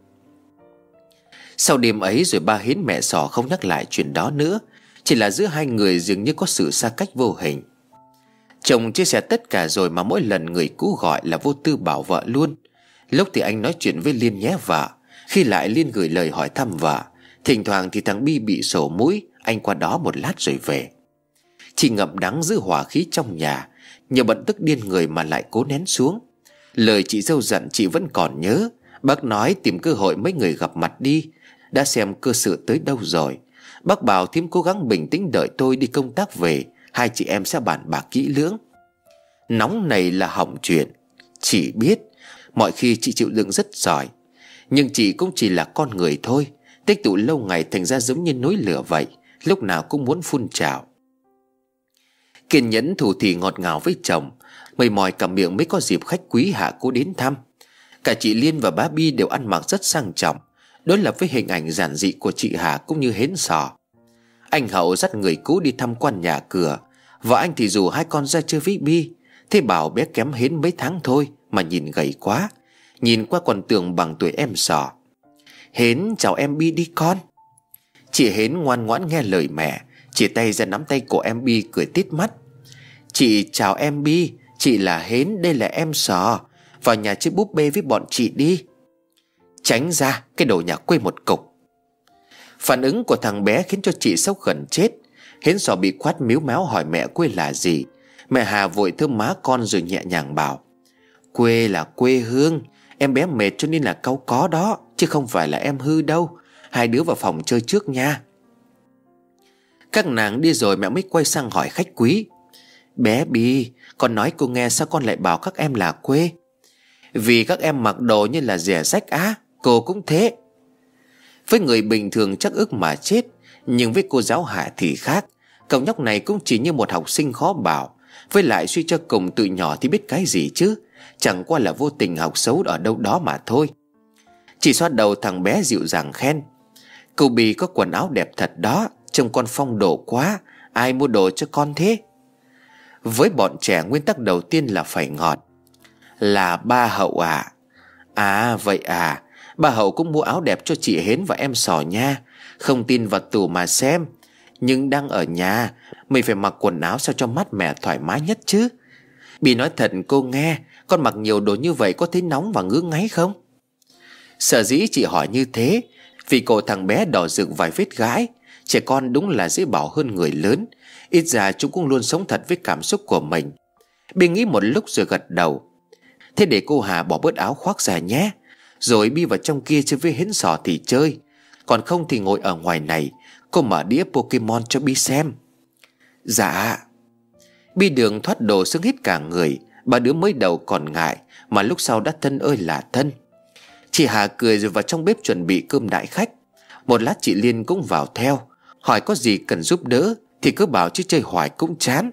Sau đêm ấy rồi ba Hến mẹ Sò không nhắc lại chuyện đó nữa. Chỉ là giữa hai người dường như có sự xa cách vô hình. Chồng chia sẻ tất cả rồi mà mỗi lần người cũ gọi là vô tư bảo vợ luôn. Lúc thì anh nói chuyện với Liên nhé vợ, khi lại Liên gửi lời hỏi thăm vợ. Thỉnh thoảng thì thằng Bi bị sổ mũi, anh qua đó một lát rồi về. Chị ngậm đắng giữ hỏa khí trong nhà, nhờ bận tức điên người mà lại cố nén xuống. Lời chị dâu dặn chị vẫn còn nhớ. Bác nói tìm cơ hội mấy người gặp mặt đi. Đã xem cơ sự tới đâu rồi. Bác bảo thím cố gắng bình tĩnh đợi tôi đi công tác về, hai chị em sẽ bàn bạc kỹ lưỡng. Nóng này là hỏng chuyện. Chị biết mọi khi chị chịu đựng rất giỏi, nhưng chị cũng chỉ là con người thôi. Tích tụ lâu ngày thành ra giống như núi lửa vậy, lúc nào cũng muốn phun trào. Kiên nhẫn thủ thỉ ngọt ngào với chồng, mời mỏi cả miệng mới có dịp khách quý hạ cố đến thăm. Cả chị Liên và bá Bi đều ăn mặc rất sang trọng, đối lập với hình ảnh giản dị của chị Hà cũng như Hến Sò. Anh Hậu dắt người cũ đi tham quan nhà cửa, vợ anh thì rủ hai con ra chơi với Bi. Thế bảo bé kém Hến mấy tháng thôi mà nhìn gầy quá, nhìn qua còn tưởng bằng tuổi em Sò. Hến chào em Bi đi con. Chị Hến ngoan ngoãn nghe lời mẹ, chỉ tay ra nắm tay của em Bi cười tít mắt. Chị chào em Bi, chị là Hến, đây là em Sò. Vào nhà chơi búp bê với bọn chị đi. Tránh ra, cái đồ nhà quê một cục. Phản ứng của thằng bé khiến cho chị sốc gần chết. Hến Sò bị quát miếu máu hỏi mẹ quê là gì. Mẹ Hà vội thơm má con rồi nhẹ nhàng bảo: quê là quê hương. Em bé mệt cho nên là cau có đó, chứ không phải là em hư đâu. Hai đứa vào phòng chơi trước nha. Các nàng đi rồi mẹ mới quay sang hỏi khách quý: bé Bi, con nói cô nghe sao con lại bảo các em là quê? Vì các em mặc đồ như là rẻ rách á. Cô cũng thế. Với người bình thường chắc ức mà chết, nhưng với cô giáo Hạ thì khác. Cậu nhóc này cũng chỉ như một học sinh khó bảo. Với lại suy cho cùng từ nhỏ thì biết cái gì chứ, chẳng qua là vô tình học xấu ở đâu đó mà thôi. Chị xoa đầu thằng bé dịu dàng khen: cô Bi có quần áo đẹp thật đó, trông con phong độ quá. Ai mua đồ cho con thế? Với bọn trẻ nguyên tắc đầu tiên là phải ngọt. Là ba Hậu à? À vậy à. Bà Hậu cũng mua áo đẹp cho chị Hến và em Sò nha. Không tin vào tủ mà xem. Nhưng đang ở nhà, mình phải mặc quần áo sao cho mát mẻ thoải mái nhất chứ. Bi nói thật cô nghe, con mặc nhiều đồ như vậy có thấy nóng và ngứa ngáy không? Sở dĩ chị hỏi như thế vì cổ thằng bé đỏ rực vài vết gãi. Trẻ con đúng là dễ bảo hơn người lớn. Ít ra chúng cũng luôn sống thật với cảm xúc của mình. Bi nghĩ một lúc rồi gật đầu. Thế để cô Hà bỏ bớt áo khoác ra nhé. Rồi Bi vào trong kia chơi với Hến Sò thì chơi. Còn không thì ngồi ở ngoài này, cô mở đĩa Pokemon cho Bi xem. Dạ. Bi Đường thoát đồ sưng hết cả người. Ba đứa mới đầu còn ngại, mà lúc sau đã thân ơi là thân. Chị Hà cười rồi vào trong bếp chuẩn bị cơm đãi khách. Một lát chị Liên cũng vào theo, hỏi có gì cần giúp đỡ thì cứ bảo, chứ chơi hoài cũng chán.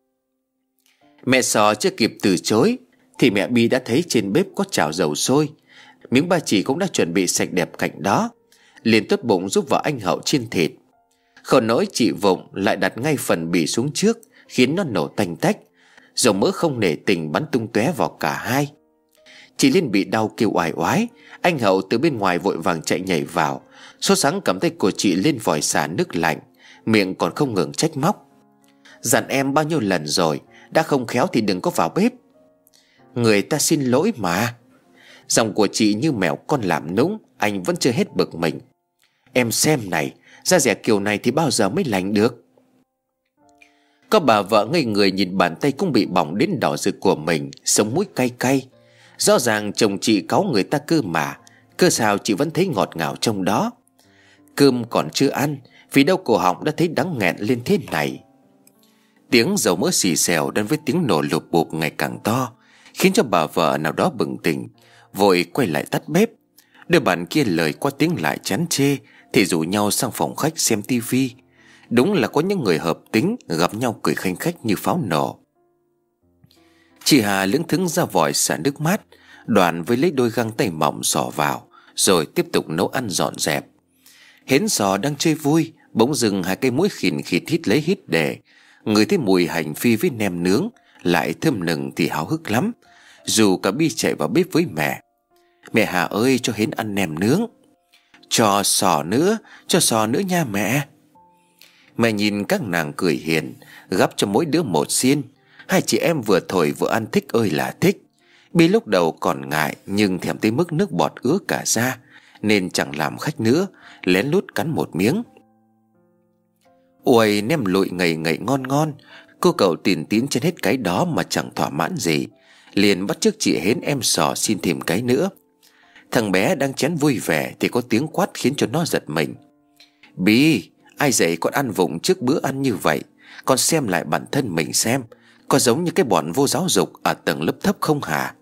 Mẹ Sò chưa kịp từ chối thì mẹ Bi đã thấy trên bếp có chảo dầu sôi. Miếng ba chỉ cũng đã chuẩn bị sạch đẹp cạnh đó. Liền tốt bụng giúp vợ anh Hậu chiên thịt. Khổ nỗi chị Vụng lại đặt ngay phần bì xuống trước, khiến nó nổ tanh tách. Dầu mỡ không nể tình bắn tung tóe vào cả hai. Chị Liên bị đau kêu oai oái. Anh Hậu từ bên ngoài vội vàng chạy nhảy vào. Sốt sắng cầm tay của chị lên vòi xả nước lạnh, miệng còn không ngừng trách móc: "Dặn em bao nhiêu lần rồi, đã không khéo thì đừng có vào bếp." "Người ta xin lỗi mà." Giọng của chị như mèo con làm nũng. Anh vẫn chưa hết bực mình: "Em xem này, da dẻ kiểu này thì bao giờ mới lành được." Có bà vợ ngây người nhìn bàn tay cũng bị bỏng đến đỏ rực của mình, sống mũi cay cay. Rõ ràng chồng chị cáu người ta cơ mà, cơ sao chị vẫn thấy ngọt ngào trong đó. Cơm còn chưa ăn, vì đâu cổ họng đã thấy đắng nghẹn lên thế này. Tiếng dầu mỡ xì xèo đan với tiếng nổ lụp bụp ngày càng to, khiến cho bà vợ nào đó bừng tỉnh, vội quay lại tắt bếp. Đôi bạn kia lời qua tiếng lại chán chê thì rủ nhau sang phòng khách xem tivi. Đúng là có những người hợp tính gặp nhau cười khanh khách như pháo nổ. Chị Hà lững thững ra vòi xả nước mát, Đoàn với lấy đôi găng tay mỏng xỏ vào, rồi tiếp tục nấu ăn dọn dẹp. Hến Sò đang chơi vui, bỗng dưng hai cây mũi khìn khịt hít lấy hít để. Người thấy mùi hành phi với nem nướng lại thơm nừng thì háo hức lắm. Dù cả Bi chạy vào bếp với mẹ: "Mẹ Hà ơi, cho Hến ăn nem nướng." "Cho Sò nữa, cho Sò nữa nha mẹ." Mẹ nhìn các nàng cười hiền, gắp cho mỗi đứa một xiên. Hai chị em vừa thổi vừa ăn thích ơi là thích. Bi lúc đầu còn ngại, nhưng thèm tới mức nước bọt ứa cả ra, nên chẳng làm khách nữa, lén lút cắn một miếng. Ôi, nem lụi ngậy ngậy ngon ngon. Cô cậu Tín Tín trên hết cái đó mà chẳng thỏa mãn gì, liền bắt chước chị Hến em Sò xin thêm cái nữa. Thằng bé đang chén vui vẻ thì có tiếng quát khiến cho nó giật mình: "Bi, ai dạy con ăn vụng trước bữa ăn như vậy? Con xem lại bản thân mình xem, có giống như cái bọn vô giáo dục ở tầng lớp thấp không hả?"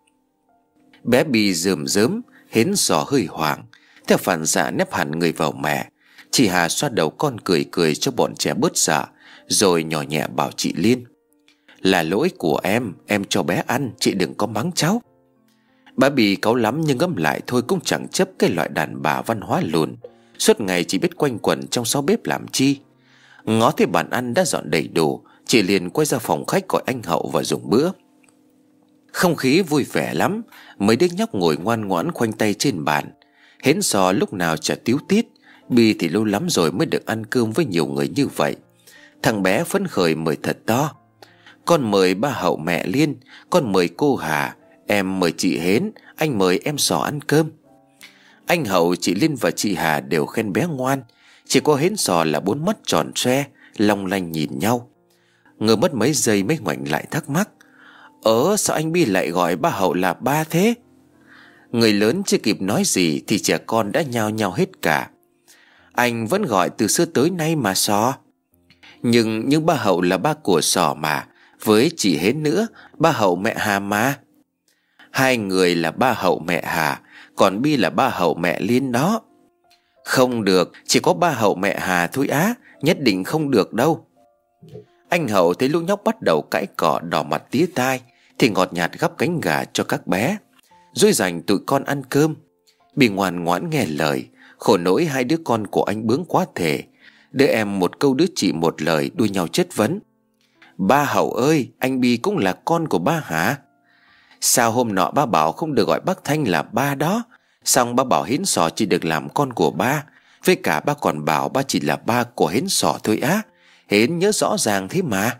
Bé Bi rườm rớm, Hến Sò hơi hoảng, theo phản xạ nép hẳn người vào mẹ. Chị Hà xoa đầu con cười cười cho bọn trẻ bớt sợ, rồi nhỏ nhẹ bảo chị Liên: "Là lỗi của em, em cho bé ăn, chị đừng có mắng cháu." Bà Bi cáu lắm nhưng ngẫm lại thôi cũng chẳng chấp cái loại đàn bà văn hóa lùn, suốt ngày chỉ biết quanh quẩn trong xó bếp làm chi. Ngó thấy bàn ăn đã dọn đầy đủ, chị liền quay ra phòng khách gọi anh Hậu và dùng bữa. Không khí vui vẻ lắm, mấy đứa nhóc ngồi ngoan ngoãn khoanh tay trên bàn. Hến Sò lúc nào chả tíu tít, Bi thì lâu lắm rồi mới được ăn cơm với nhiều người như vậy. Thằng bé phấn khởi mời thật to: "Con mời ba Hậu mẹ Liên, con mời cô Hà, em mời chị Hến, anh mời em Sò ăn cơm." Anh Hậu, chị Liên và chị Hà đều khen bé ngoan. Chỉ có Hến Sò là bốn mắt tròn xoe, long lanh nhìn nhau. Ngờ mất mấy giây mới ngoảnh lại thắc mắc: "Ớ, sao anh Bi lại gọi ba Hậu là ba thế?" Người lớn chưa kịp nói gì thì trẻ con đã nhao nhao hết cả: "Anh vẫn gọi từ xưa tới nay mà Sò." Nhưng nhưng ba Hậu là ba của Sò mà, với chị Hến nữa, ba Hậu mẹ Hà mà. Hai người là ba Hậu mẹ Hà, còn Bi là ba Hậu mẹ Liên đó. "Không được, chỉ có ba Hậu mẹ Hà thôi á, nhất định không được đâu." Anh Hậu thấy lũ nhóc bắt đầu cãi cọ đỏ mặt tía tai thì ngọt nhạt gắp cánh gà cho các bé, rồi dành tụi con ăn cơm. Bi ngoan ngoãn nghe lời, khổ nỗi hai đứa con của anh bướng quá thể. Đứa em một câu đứa chị một lời đua nhau chất vấn: "Ba Hậu ơi, anh Bi cũng là con của ba hả? Sao hôm nọ ba bảo không được gọi bác Thanh là ba đó, xong ba bảo Hến Sò chỉ được làm con của ba, với cả ba còn bảo ba chỉ là ba của Hến Sò thôi á. Hến nhớ rõ ràng thế mà."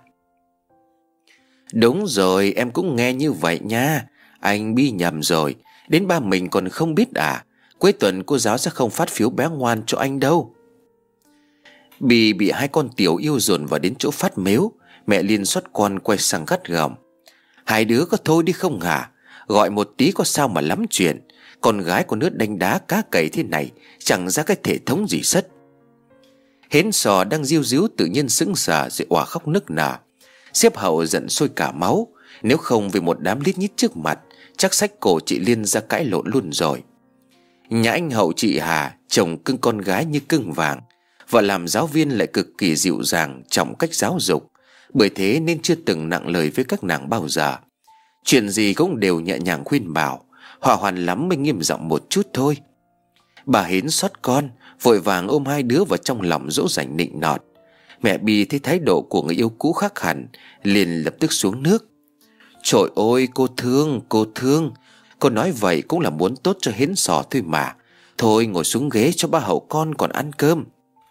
"Đúng rồi, em cũng nghe như vậy nha. Anh Bi nhầm rồi, đến ba mình còn không biết à? Cuối tuần cô giáo sẽ không phát phiếu bé ngoan cho anh đâu." Bi bị hai con tiểu yêu dồn vào đến chỗ phát mếu. Mẹ Liên xót con quay sang gắt gỏng: "Hai đứa có thôi đi không hả? Gọi một tí có sao mà lắm chuyện. Con gái con nước đánh đá cá cày thế này chẳng ra cái thể thống gì sất." Hến Sò đang diu díu tự nhiên sững sờ rồi òa khóc nức nở. Xếp Hậu giận sôi cả máu, nếu không vì một đám lít nhít trước mặt chắc xách cổ chị Liên ra cãi lộn luôn rồi. Nhà anh Hậu chị Hà, chồng cưng con gái như cưng vàng, vợ làm giáo viên lại cực kỳ dịu dàng trọng cách giáo dục, bởi thế nên chưa từng nặng lời với các nàng bao giờ. Chuyện gì cũng đều nhẹ nhàng khuyên bảo, hòa hoàn lắm mới nghiêm giọng một chút thôi. Bà Hến xót con, vội vàng ôm hai đứa vào trong lòng dỗ dành nịnh nọt. Mẹ Bi thấy thái độ của người yêu cũ khác hẳn, liền lập tức xuống nước: "Trời ơi cô thương, cô thương, Cô nói vậy cũng là muốn tốt cho hến sò thôi mà. Thôi ngồi xuống ghế cho ba Hậu con còn ăn cơm.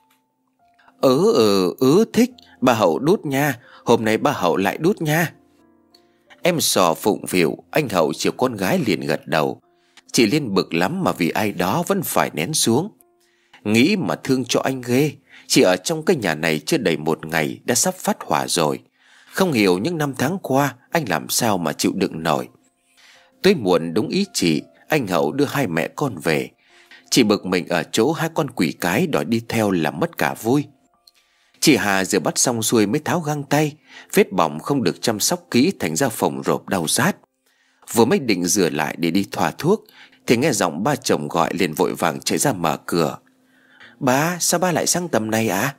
Ừ ừ ừ thích. Ba Hậu đút nha. Hôm nay ba Hậu lại đút nha. Em sò phụng phịu. Anh Hậu chiều con gái liền gật đầu. Chị Liên bực lắm mà vì ai đó vẫn phải nén xuống. Nghĩ mà thương cho anh ghê. Chị ở trong cái nhà này chưa đầy một ngày đã sắp phát hỏa rồi. Không hiểu những năm tháng qua anh làm sao mà chịu đựng nổi. Tối muộn đúng ý chị, anh Hậu đưa hai mẹ con về. Chị bực mình ở chỗ hai con quỷ cái đòi đi theo làm mất cả vui. Chị Hà rửa bát xong xuôi mới tháo găng tay. Vết bỏng không được chăm sóc kỹ thành ra phồng rộp đau rát. Vừa mới định rửa lại để đi thoa thuốc thì nghe giọng ba chồng gọi, liền vội vàng chạy ra mở cửa. Ba, sao ba lại sang tầm này à?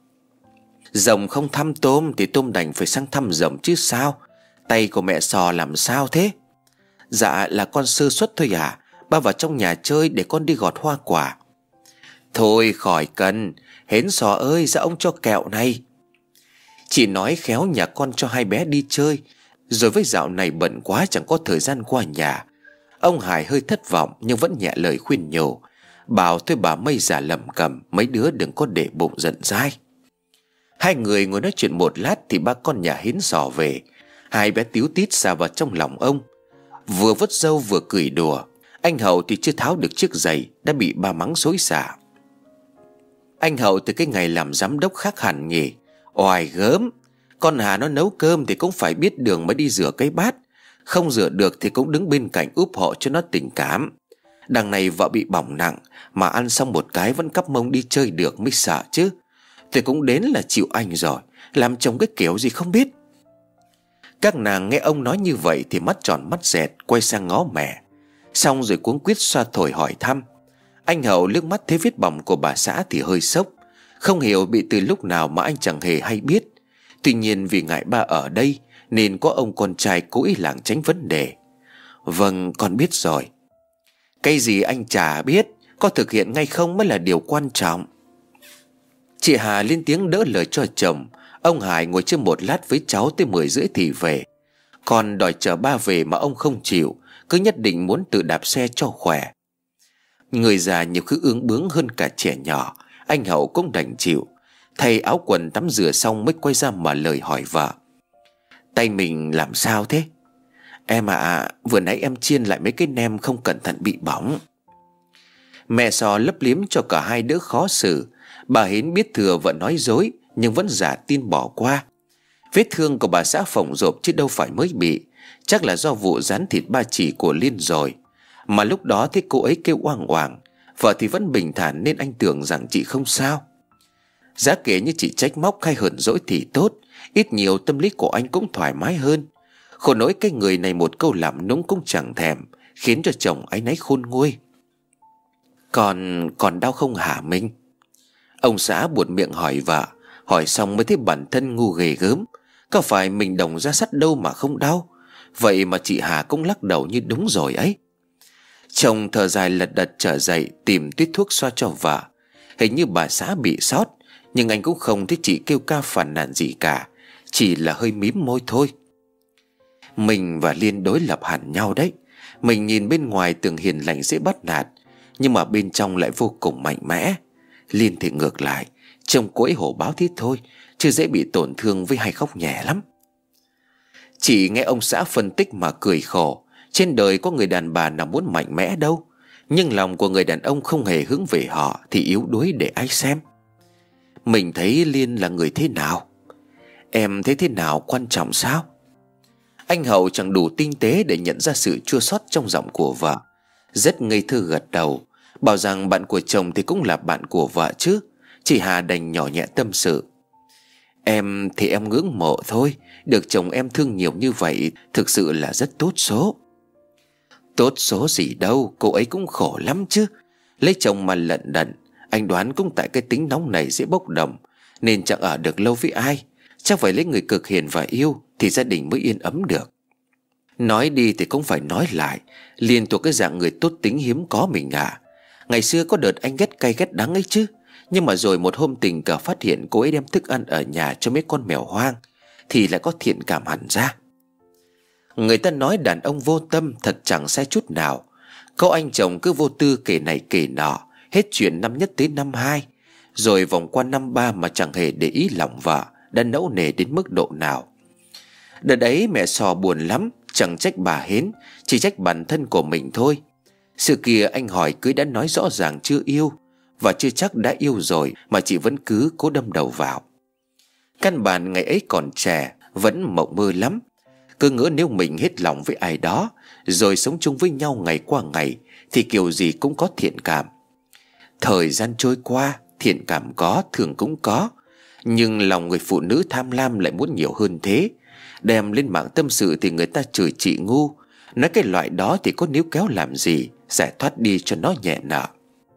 Rồng không thăm tôm thì tôm đành phải sang thăm rồng chứ sao. Tay của mẹ sò làm sao thế? Dạ là con sơ suất thôi à. Ba vào trong nhà chơi để con đi gọt hoa quả. Thôi khỏi cần. Hến sò ơi, ra ông cho kẹo này. Chị nói khéo nhà con cho hai bé đi chơi, rồi với dạo này bận quá chẳng có thời gian qua nhà. Ông Hải hơi thất vọng nhưng vẫn nhẹ lời khuyên nhủ, bảo thôi bà Mây già lầm cầm, mấy đứa đừng có để bụng giận dai. Hai người ngồi nói chuyện một lát thì ba con nhà hến sò về. Hai bé tíu tít xà vào trong lòng ông, vừa vớt râu vừa cười đùa. Anh Hậu thì chưa tháo được chiếc giày đã bị ba mắng xối xả. Anh Hậu từ cái ngày làm giám đốc khác hẳn nhỉ. Oài gớm. Con Hà nó nấu cơm thì cũng phải biết đường mới đi rửa cái bát. Không rửa được thì cũng đứng bên cạnh úp hộ cho nó tình cảm. Đằng này vợ bị bỏng nặng mà ăn xong một cái vẫn cắp mông đi chơi được mới sợ chứ. Thì cũng đến là chịu anh rồi, làm chồng cái kiểu gì không biết. Các nàng nghe ông nói như vậy thì mắt tròn mắt dẹt, quay sang ngó mẹ. Xong rồi cuống quýt xoa thổi hỏi thăm. Anh Hậu liếc mắt thấy vết bỏng của bà xã thì hơi sốc. Không hiểu bị từ lúc nào mà anh chẳng hề hay biết. Tuy nhiên vì ngại ba ở đây nên có ông con trai cố ý lảng tránh vấn đề. Vâng, con biết rồi. Cái gì anh chả biết, có thực hiện ngay không mới là điều quan trọng. Chị Hà lên tiếng đỡ lời cho chồng. Ông Hải ngồi chơi một lát với cháu tới mười rưỡi thì về. Còn đòi chờ ba về mà ông không chịu, cứ nhất định muốn tự đạp xe cho khỏe. Người già nhiều khi ương bướng hơn cả trẻ nhỏ. Anh Hậu cũng đành chịu. Thay áo quần tắm rửa xong mới quay ra mà lời hỏi vợ. Tay mình làm sao thế? Em ạ, à, vừa nãy em chiên lại mấy cái nem không cẩn thận bị bỏng. Mẹ sò lấp liếm cho cả hai đứa khó xử. Bà Hến biết thừa vợ nói dối nhưng vẫn giả tin bỏ qua. Vết thương của bà xã phồng rộp chứ đâu phải mới bị. Chắc là do vụ rán thịt ba chỉ của Liên rồi. Mà lúc đó thấy cô ấy kêu oang oàng, vợ thì vẫn bình thản nên anh tưởng rằng chị không sao. Giá kể như chị trách móc hay hờn dỗi thì tốt, ít nhiều tâm lý của anh cũng thoải mái hơn. Khổ nỗi cái người này một câu làm nũng cũng chẳng thèm, khiến cho chồng áy náy khôn nguôi. Còn, còn đau không hả Minh? Ông xã buột miệng hỏi vợ. Hỏi xong mới thấy bản thân ngu ghê gớm. Có phải mình đồng ra sắt đâu mà không đau? Vậy mà chị Hà cũng lắc đầu như đúng rồi ấy. Chồng thở dài lật đật trở dậy tìm tuyết thuốc xoa cho vợ. Hình như bà xã bị sót, nhưng anh cũng không thấy chị kêu ca phàn nàn gì cả, chỉ là hơi mím môi thôi. Mình và Liên đối lập hẳn nhau đấy. Mình nhìn bên ngoài tưởng hiền lành dễ bắt nạt, nhưng mà bên trong lại vô cùng mạnh mẽ. Liên thì ngược lại, trông cô ấy hổ báo thế thôi, chứ dễ bị tổn thương với hay khóc nhẹ lắm. Chị nghe ông xã phân tích mà cười khổ. Trên đời có người đàn bà nào muốn mạnh mẽ đâu, nhưng lòng của người đàn ông không hề hướng về họ thì yếu đuối để ai xem. Mình thấy Liên là người thế nào? Em thấy thế nào quan trọng sao? Anh Hậu chẳng đủ tinh tế để nhận ra sự chua xót trong giọng của vợ. Rất ngây thơ gật đầu, bảo rằng bạn của chồng thì cũng là bạn của vợ chứ. Chị Hà đành nhỏ nhẹ tâm sự. Em thì em ngưỡng mộ thôi. Được chồng em thương nhiều như vậy thực sự là rất tốt số. Tốt số gì đâu, cô ấy cũng khổ lắm chứ. Lấy chồng mà lận đận, anh đoán cũng tại cái tính nóng này dễ bốc đồng, nên chẳng ở được lâu với ai. Chắc phải lấy người cực hiền và yêu thì gia đình mới yên ấm được. Nói đi thì cũng phải nói lại, Liên thuộc cái dạng người tốt tính hiếm có mình à. Ngày xưa có đợt anh ghét cay ghét đắng ấy chứ, nhưng mà rồi một hôm tình cờ phát hiện cô ấy đem thức ăn ở nhà cho mấy con mèo hoang thì lại có thiện cảm hẳn ra. Người ta nói đàn ông vô tâm thật chẳng sai chút nào. Câu anh chồng cứ vô tư kể này kể nọ, hết chuyện năm nhất tới năm hai, rồi vòng qua năm ba mà chẳng hề để ý lòng vợ đã nẫu nề đến mức độ nào. Đợt ấy mẹ Sò buồn lắm, chẳng trách bà Hến, chỉ trách bản thân của mình thôi. Sự kia anh hỏi cưới đã nói rõ ràng chưa yêu, và chưa chắc đã yêu rồi mà chị vẫn cứ cố đâm đầu vào. Căn bản ngày ấy còn trẻ, vẫn mộng mơ lắm. Cứ ngỡ nếu mình hết lòng với ai đó, rồi sống chung với nhau ngày qua ngày, thì kiểu gì cũng có thiện cảm. Thời gian trôi qua, thiện cảm có, thường cũng có. Nhưng lòng người phụ nữ tham lam lại muốn nhiều hơn thế. Đem lên mạng tâm sự thì người ta chửi chị ngu. Nói cái loại đó thì có níu kéo làm gì, giải thoát đi cho nó nhẹ nợ.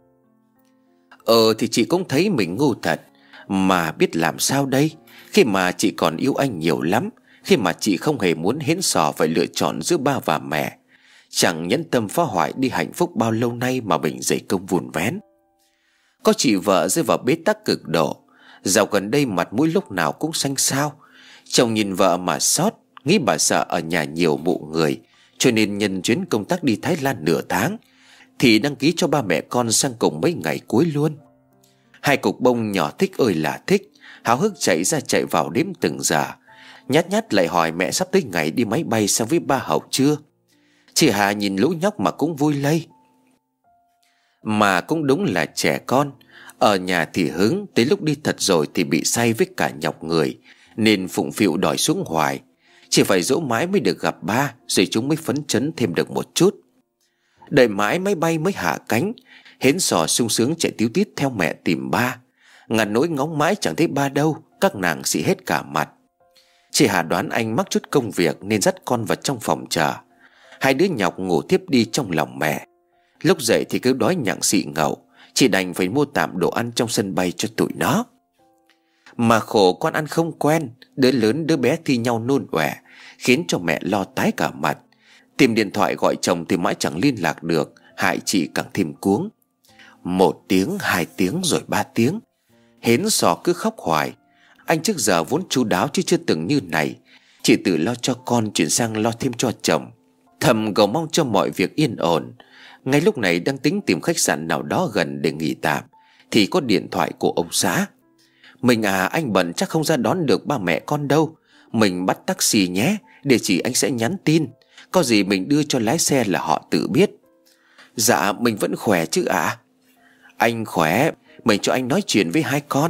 Ờ thì chị cũng thấy mình ngu thật, mà biết làm sao đây, khi mà chị còn yêu anh nhiều lắm, khi mà chị không hề muốn Hến Sò phải lựa chọn giữa ba và mẹ. Chẳng nhẫn tâm phá hoại đi hạnh phúc bao lâu nay mà mình dày công vun vén. Có chị vợ rơi vào bế tắc cực độ. Dạo gần đây mặt mũi lúc nào cũng xanh xao. Chồng nhìn vợ mà xót, nghĩ bà sợ ở nhà nhiều mụ người, cho nên nhân chuyến công tác đi Thái Lan nửa tháng thì đăng ký cho ba mẹ con sang cùng mấy ngày cuối luôn. Hai cục bông nhỏ thích ơi là thích, háo hức chạy ra chạy vào đếm từng giờ. Nhát nhát lại hỏi mẹ sắp tới ngày đi máy bay sang với ba Hậu chưa. Chị Hà nhìn lũ nhóc mà cũng vui lây. Mà cũng đúng là trẻ con, ở nhà thì hứng, tới lúc đi thật rồi thì bị say với cả nhọc người, nên phụng phịu đòi xuống hoài. Chỉ phải dỗ mãi mới được gặp ba, rồi chúng mới phấn chấn thêm được một chút. Đợi mãi máy bay mới hạ cánh, Hến Sò sung sướng chạy tíu tít theo mẹ tìm ba. Ngàn nỗi ngóng mãi chẳng thấy ba đâu, các nàng xị hết cả mặt. Chị Hà đoán anh mắc chút công việc nên dắt con vào trong phòng chờ. Hai đứa nhọc ngủ tiếp đi trong lòng mẹ. Lúc dậy thì cứ đói nhặng xị ngậu, chị đành phải mua tạm đồ ăn trong sân bay cho tụi nó. Mà khổ con ăn không quen, đứa lớn đứa bé thi nhau nôn ọe, khiến cho mẹ lo tái cả mặt. Tìm điện thoại gọi chồng thì mãi chẳng liên lạc được, hại chị càng thêm cuống. Một tiếng, hai tiếng rồi ba tiếng, Hến Sò cứ khóc hoài. Anh trước giờ vốn chu đáo chứ chưa từng như này. Chị tự lo cho con chuyển sang lo thêm cho chồng, thầm cầu mong cho mọi việc yên ổn. Ngay lúc này đang tính tìm khách sạn nào đó gần để nghỉ tạm thì có điện thoại của ông xã. Mình à, anh bận chắc không ra đón được ba mẹ con đâu, mình bắt taxi nhé, địa chỉ anh sẽ nhắn tin, có gì mình đưa cho lái xe là họ tự biết. Dạ mình vẫn khỏe chứ ạ. À? Anh khỏe, mình cho anh nói chuyện với hai con.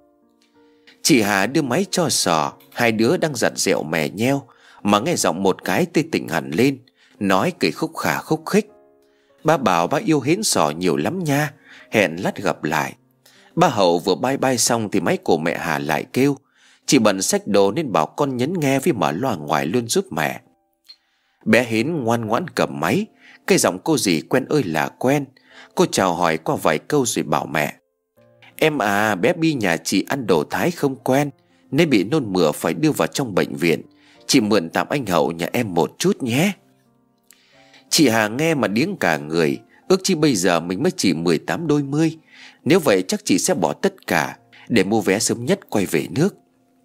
Chị Hà đưa máy cho Sò. Hai đứa đang giặt dẹo mè nheo, mà nghe giọng một cái tê tỉnh hẳn lên, nói cười khúc khà khúc khích. Ba bảo ba yêu Hến Sò nhiều lắm nha, hẹn lát gặp lại. Ba Hậu vừa bye bye xong thì máy của mẹ Hà lại kêu. Chị bận xách đồ nên bảo con nhấn nghe với mở loa ngoài luôn giúp mẹ. Bé Hến ngoan ngoãn cầm máy. Cái giọng cô dì quen ơi là quen. Cô chào hỏi qua vài câu rồi bảo mẹ: Em à, bé Bi nhà chị ăn đồ Thái không quen nên bị nôn mửa phải đưa vào trong bệnh viện. Chị mượn tạm anh Hậu nhà em một chút nhé. Chị Hà nghe mà điếng cả người. Ước chi bây giờ mình mới chỉ mười tám đôi mươi. Nếu vậy chắc chị sẽ bỏ tất cả để mua vé sớm nhất quay về nước.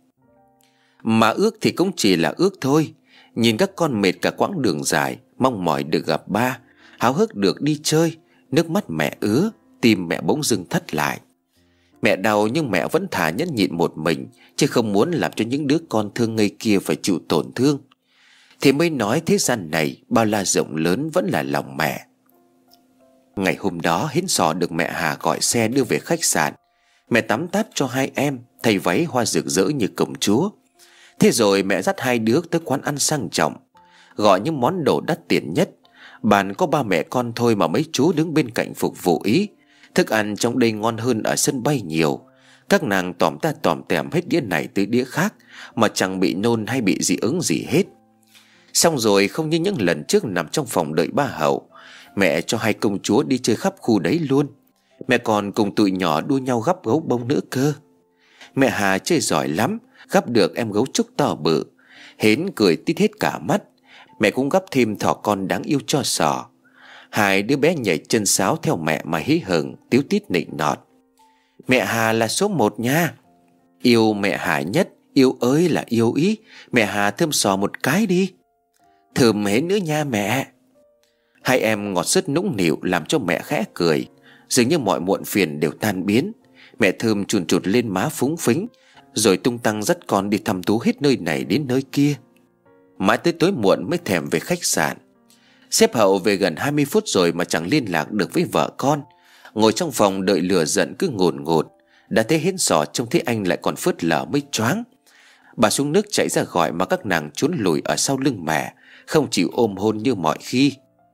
Mà ước thì cũng chỉ là ước thôi. Nhìn các con mệt cả quãng đường dài, mong mỏi được gặp ba, háo hức được đi chơi. Nước mắt mẹ ứa, tim mẹ bỗng dưng thắt lại. Mẹ đau nhưng mẹ vẫn thà nhẫn nhịn một mình, chứ không muốn làm cho những đứa con thương ngây kia phải chịu tổn thương. Thì mới nói thế gian này bao la rộng lớn vẫn là lòng mẹ. Ngày hôm đó Hến Sò được mẹ Hà gọi xe đưa về khách sạn. Mẹ tắm táp cho hai em, thay váy hoa rực rỡ như công chúa. Thế rồi mẹ dắt hai đứa tới quán ăn sang trọng, gọi những món đồ đắt tiền nhất. Bàn có ba mẹ con thôi mà mấy chú đứng bên cạnh phục vụ ý. Thức ăn trong đây ngon hơn ở sân bay nhiều. Các nàng tòm ta tòm tèm hết đĩa này tới đĩa khác mà chẳng bị nôn hay bị dị ứng gì hết. Xong rồi không như những lần trước nằm trong phòng đợi ba Hậu, mẹ cho hai công chúa đi chơi khắp khu đấy luôn. Mẹ còn cùng tụi nhỏ đua nhau gắp gấu bông nữa cơ. Mẹ Hà chơi giỏi lắm, gắp được em gấu trúc to bự. Hến cười tít hết cả mắt. Mẹ cũng gắp thêm thỏ con đáng yêu cho Sò. Hai đứa bé nhảy chân sáo theo mẹ mà hí hửng, tíu tít nịnh nọt. Mẹ Hà là số một nha. Yêu mẹ Hà nhất, yêu ơi là yêu ý. Mẹ Hà thơm Sò một cái đi. Thơm hến nữa nha mẹ. Hai em ngọt sứt nũng nịu làm cho mẹ khẽ cười. Dường như mọi muộn phiền đều tan biến. Mẹ Thơm chùn chụt lên má phúng phính, rồi tung tăng dắt con đi thăm thú hết nơi này đến nơi kia. Mãi tới tối muộn mới thèm về khách sạn. Sếp Hậu về gần hai mươi phút rồi mà chẳng liên lạc được với vợ con. Ngồi trong phòng đợi lửa giận cứ ngồn ngột. Đã thấy Hến Sò trông thấy anh lại còn phớt lờ mới choáng. Bà xuống nước chạy ra gọi mà các nàng trốn lùi ở sau lưng mẹ, không chịu ôm hôn như mọi khi.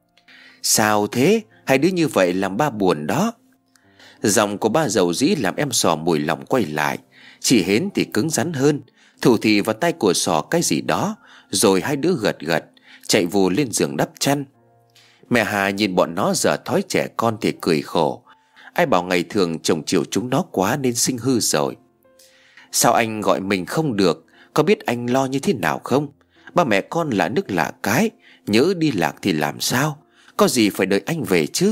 Sao thế? Hai đứa như vậy làm ba buồn đó. Giọng của ba dầu dĩ làm em Sò mùi lòng quay lại. Chị Hến thì cứng rắn hơn, thủ thì vào tay của Sò cái gì đó, rồi hai đứa gật gật chạy vù lên giường đắp chăn. Mẹ Hà nhìn bọn nó giờ thói trẻ con thì cười khổ. Ai bảo ngày thường chồng chiều chúng nó quá nên sinh hư rồi. Sao anh gọi mình không được? Có biết anh lo như thế nào không? Ba mẹ con lạ nước lạ cái, nhỡ đi lạc thì làm sao? Có gì phải đợi anh về chứ?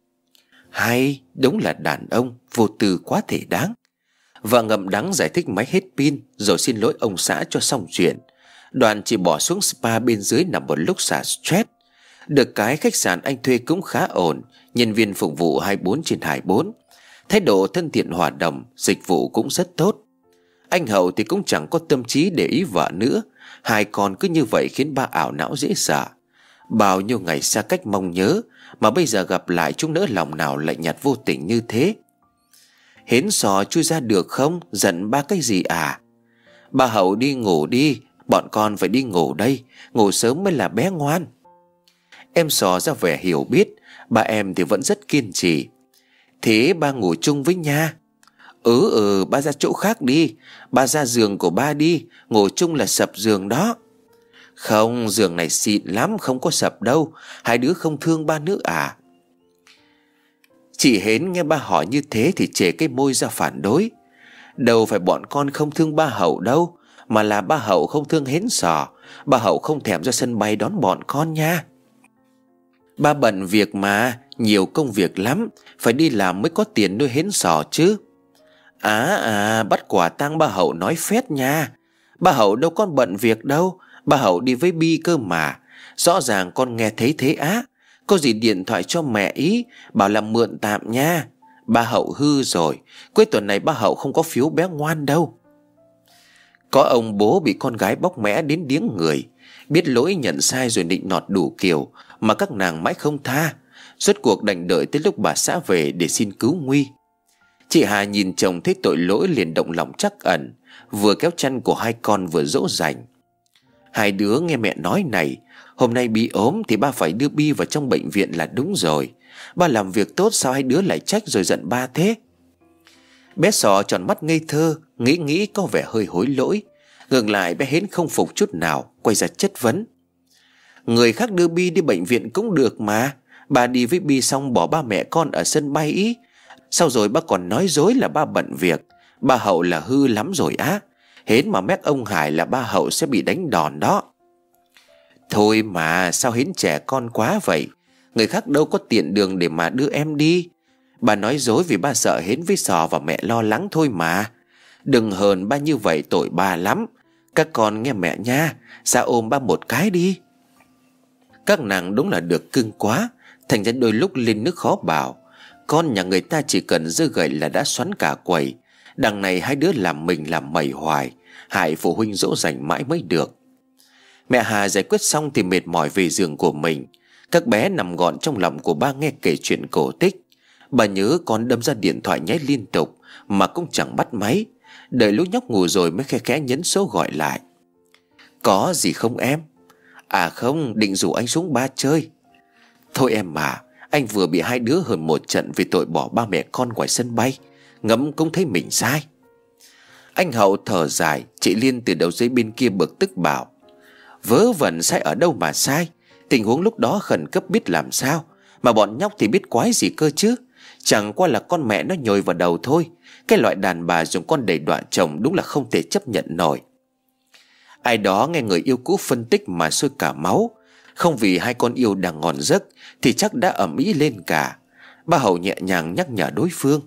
Hay, đúng là đàn ông vô tư quá thể đáng. Vợ ngậm đắng giải thích máy hết pin, rồi xin lỗi ông xã cho xong chuyện. Đoàn chỉ bỏ xuống spa bên dưới nằm một lúc xả stress. Được cái khách sạn anh thuê cũng khá ổn, nhân viên phục vụ hai mươi bốn trên hai mươi bốn, thái độ thân thiện hòa đồng, dịch vụ cũng rất tốt. Anh Hậu thì cũng chẳng có tâm trí để ý vợ nữa. Hai con cứ như vậy khiến ba ảo não dễ sợ. Bao nhiêu ngày xa cách mong nhớ, mà bây giờ gặp lại chúng nỡ lòng nào lại nhạt vô tình như thế. Hến Sò chui ra được không? Giận ba cái gì à? Bà Hậu đi ngủ đi, bọn con phải đi ngủ đây, ngủ sớm mới là bé ngoan. Em Sò ra vẻ hiểu biết, ba em thì vẫn rất kiên trì. Thế ba ngủ chung với nha. Ừ ừ, ba ra chỗ khác đi, ba ra giường của ba đi, ngủ chung là sập giường đó. Không, giường này xịn lắm, không có sập đâu, hai đứa không thương ba nữa à? Chị Hến nghe ba hỏi như thế thì chề cái môi ra phản đối. Đâu phải bọn con không thương ba Hậu đâu, mà là ba Hậu không thương Hến Sò. Ba Hậu không thèm ra sân bay đón bọn con nha. Ba bận việc mà, nhiều công việc lắm, phải đi làm mới có tiền nuôi Hến Sò chứ. À à, bắt quả tang ba Hậu nói phét nha. Ba Hậu đâu con bận việc đâu, ba Hậu đi với Bi cơ mà. Rõ ràng con nghe thấy thế á. Có gì điện thoại cho mẹ ý, bảo là mượn tạm nha. Ba Hậu hư rồi, cuối tuần này ba Hậu không có phiếu bé ngoan đâu. Có ông bố bị con gái bóc mẽ đến điếng người, biết lỗi nhận sai rồi nịnh nọt đủ kiểu, mà các nàng mãi không tha. Rốt cuộc đành đợi tới lúc bà xã về để xin cứu nguy. Chị Hà nhìn chồng thấy tội lỗi liền động lòng trắc ẩn, vừa kéo chăn của hai con vừa dỗ dành. Hai đứa nghe mẹ nói này, hôm nay Bi ốm thì ba phải đưa Bi vào trong bệnh viện là đúng rồi. Ba làm việc tốt sao hai đứa lại trách rồi giận ba thế? Bé Sò tròn mắt ngây thơ, nghĩ nghĩ có vẻ hơi hối lỗi. Ngược lại bé Hến không phục chút nào, quay ra chất vấn. Người khác đưa Bi đi bệnh viện cũng được mà. Ba đi với Bi xong bỏ ba mẹ con ở sân bay ý. Sau rồi ba còn nói dối là ba bận việc. Ba Hậu là hư lắm rồi á. Hến mà mét ông Hải là ba Hậu sẽ bị đánh đòn đó. Thôi mà, sao Hến trẻ con quá vậy? Người khác đâu có tiện đường để mà đưa em đi. Bà nói dối vì ba sợ Hến với Sò và mẹ lo lắng thôi mà. Đừng hờn ba như vậy, tội ba lắm. Các con nghe mẹ nha, ra ôm ba một cái đi. Các nàng đúng là được cưng quá, thành ra đôi lúc lên nước khó bảo. Con nhà người ta chỉ cần giơ gậy là đã xoắn cả quầy. Đằng này hai đứa làm mình làm mẩy hoài, hại phụ huynh dỗ dành mãi mới được. Mẹ Hà giải quyết xong thì mệt mỏi về giường của mình. Các bé nằm gọn trong lòng của ba nghe kể chuyện cổ tích. Bà nhớ con đâm ra điện thoại nháy liên tục mà cũng chẳng bắt máy. Đợi lúc nhóc ngủ rồi mới khe khẽ nhấn số gọi lại. Có gì không em? À không, định rủ anh xuống ba chơi. Thôi em mà, anh vừa bị hai đứa hờn một trận vì tội bỏ ba mẹ con ngoài sân bay. Ngẫm cũng thấy mình sai. Anh Hậu thở dài. Chị Liên từ đầu dây bên kia bực tức bảo. Vớ vẩn sai ở đâu mà sai. Tình huống lúc đó khẩn cấp biết làm sao. Mà bọn nhóc thì biết quái gì cơ chứ. Chẳng qua là con mẹ nó nhồi vào đầu thôi. Cái loại đàn bà dùng con đẩy đọa chồng đúng là không thể chấp nhận nổi. Ai đó nghe người yêu cũ phân tích mà sôi cả máu. Không vì hai con yêu đang ngon giấc thì chắc đã ầm ĩ lên cả. Ba Hậu nhẹ nhàng nhắc nhở đối phương.